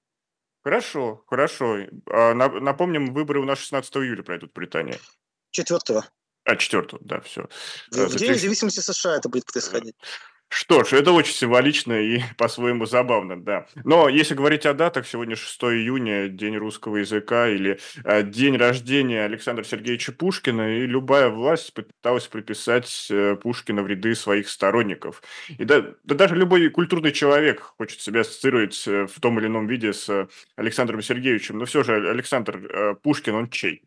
Хорошо, хорошо. А, на- Напомним, выборы у нас шестнадцатого июля пройдут в Британии. Четвертого. А, четвертого, да, все. В в День независимости США это будет происходить. Что ж, это очень символично и по-своему забавно, да. Но если говорить о датах, сегодня шестого июня, День русского языка или э, день рождения Александра Сергеевича Пушкина, и любая власть пыталась приписать э, Пушкина в ряды своих сторонников. И да, да даже любой культурный человек хочет себя ассоциировать э, в том или ином виде с э, Александром Сергеевичем, но все же Александр э, Пушкин, он чей?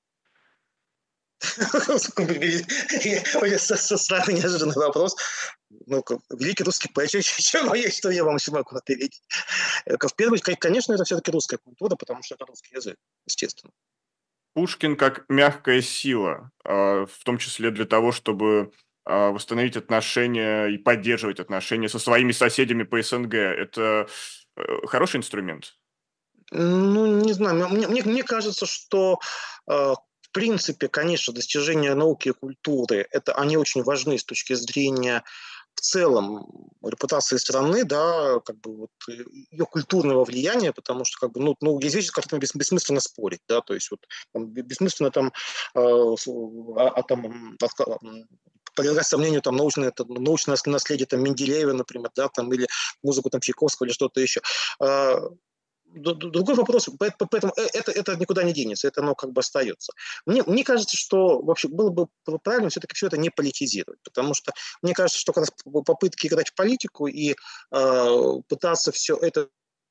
Странный неожиданный вопрос. Ну, великий русский поэт, что есть, что я вам еще могу ответить? В первую очередь, конечно, это все-таки русская культура, потому что это русский язык, естественно. Пушкин как мягкая сила, а, в том числе для того, чтобы а, восстановить отношения и поддерживать отношения со своими соседями по СНГ. Это э, хороший инструмент. Ну, не знаю, мне, мне, мне кажется, что э, в принципе, конечно, достижения науки и культуры, это они очень важны с точки зрения в целом репутации страны, да, как бы вот ее культурного влияния, потому что как бы, ну, ну есть вещи, с которыми бес, бессмысленно спорить, да, то есть вот там, бессмысленно там, э, а, а, там подвергать сомнению там научное, это, научное наследие там Менделеева, например, да, там или музыку там Чайковского или что-то еще. Другой вопрос, поэтому это, это никуда не денется, это оно как бы остается. Мне, мне кажется, что вообще было бы правильно все-таки все это не политизировать, потому что мне кажется, что как раз попытки играть в политику и э, пытаться все это,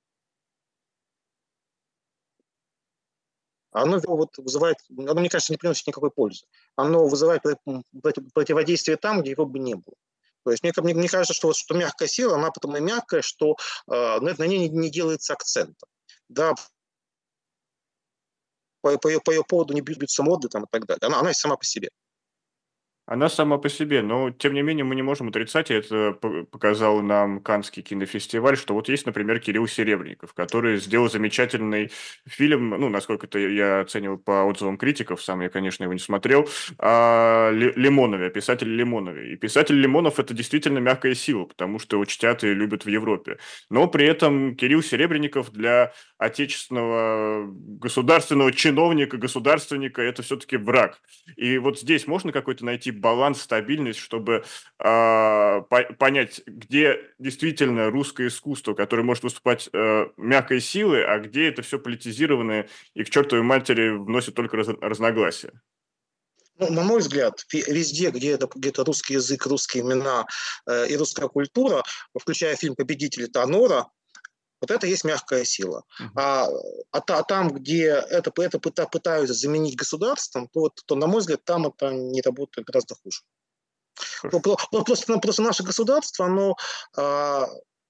оно вот вызывает, оно, мне кажется, не приносит никакой пользы. Оно вызывает противодействие там, где его бы не было. То есть мне, мне, мне кажется, что, что мягкая сила, она потому и мягкая, что э, на ней не, не делается акцента. Да, по, по, ее, по ее поводу не бьются моды там, и так далее. Она, она сама по себе. Она сама по себе, но тем не менее мы не можем отрицать, и это п- показал нам Каннский кинофестиваль, что вот есть, например, Кирилл Серебренников, который сделал замечательный фильм, ну, насколько это я оцениваю по отзывам критиков, сам я, конечно, его не смотрел, о Ле- Лимонове, о писателе Лимонове. И писатель Лимонов – это действительно мягкая сила, потому что его чтят и любят в Европе. Но при этом Кирилл Серебренников для отечественного государственного чиновника, государственника – это все-таки враг. И вот здесь можно какой-то найти баланс, стабильность, чтобы а, по- понять, где действительно русское искусство, которое может выступать э, мягкой силой, а где это все политизированное и к чертовой матери вносит только раз- разногласия. Ну, на мой взгляд, везде, где это, где это русский язык, русские имена э, и русская культура, включая фильм «Победители Тонора», вот это есть мягкая сила. Мгм. А, а, а там, где это, это пытаются заменить государством, то, вот, то, на мой взгляд, там это не работает гораздо хуже. Хорошо. Просто, просто наше государство, оно а,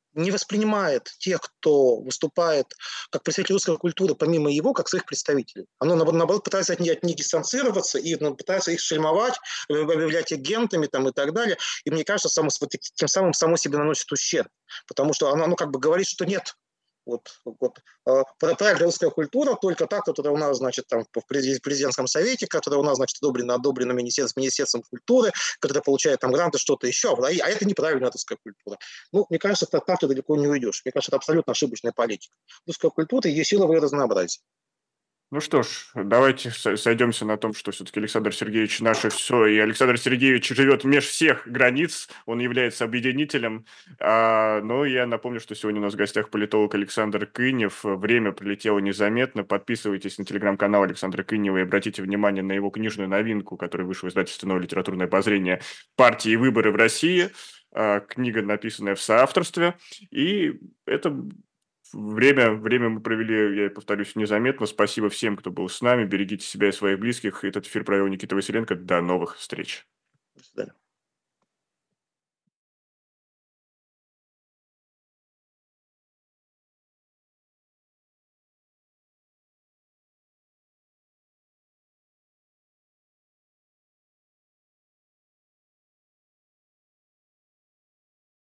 не воспринимает тех, кто выступает как представитель русской культуры, помимо его, как своих представителей. Оно, наоборот, пытается от них, от них дистанцироваться и пытается их шельмовать, объявлять агентами там, и так далее. И мне кажется, само, тем самым само себе наносит ущерб. Потому что оно, оно как бы говорит, что нет, вот, вот. Правильная русская культура только та, которая у нас, значит, там в президентском совете, которая у нас, значит, одобрена, одобрена министерством, министерством культуры, которая получает там гранты, что-то еще, а это неправильная русская культура. Ну, мне кажется, так, так ты далеко не уйдешь. Мне кажется, это абсолютно ошибочная политика. Русская культура и ее сила в ее разнообразии. Ну что ж, давайте сойдемся на том, что все-таки Александр Сергеевич наше все, и Александр Сергеевич живет меж всех границ, он является объединителем. А, но я напомню, что сегодня у нас в гостях политолог Александр Кынев. Время пролетело незаметно. Подписывайтесь на телеграм-канал Александра Кынева и обратите внимание на его книжную новинку, которая вышла в издательстве «Новое литературное обозрение. Партии и выборы в России». А, книга, написанная в соавторстве. И это... Время, время мы провели, я повторюсь, незаметно. Спасибо всем, кто был с нами. Берегите себя и своих близких. Этот эфир провел Никита Василенко. До новых встреч. До свидания.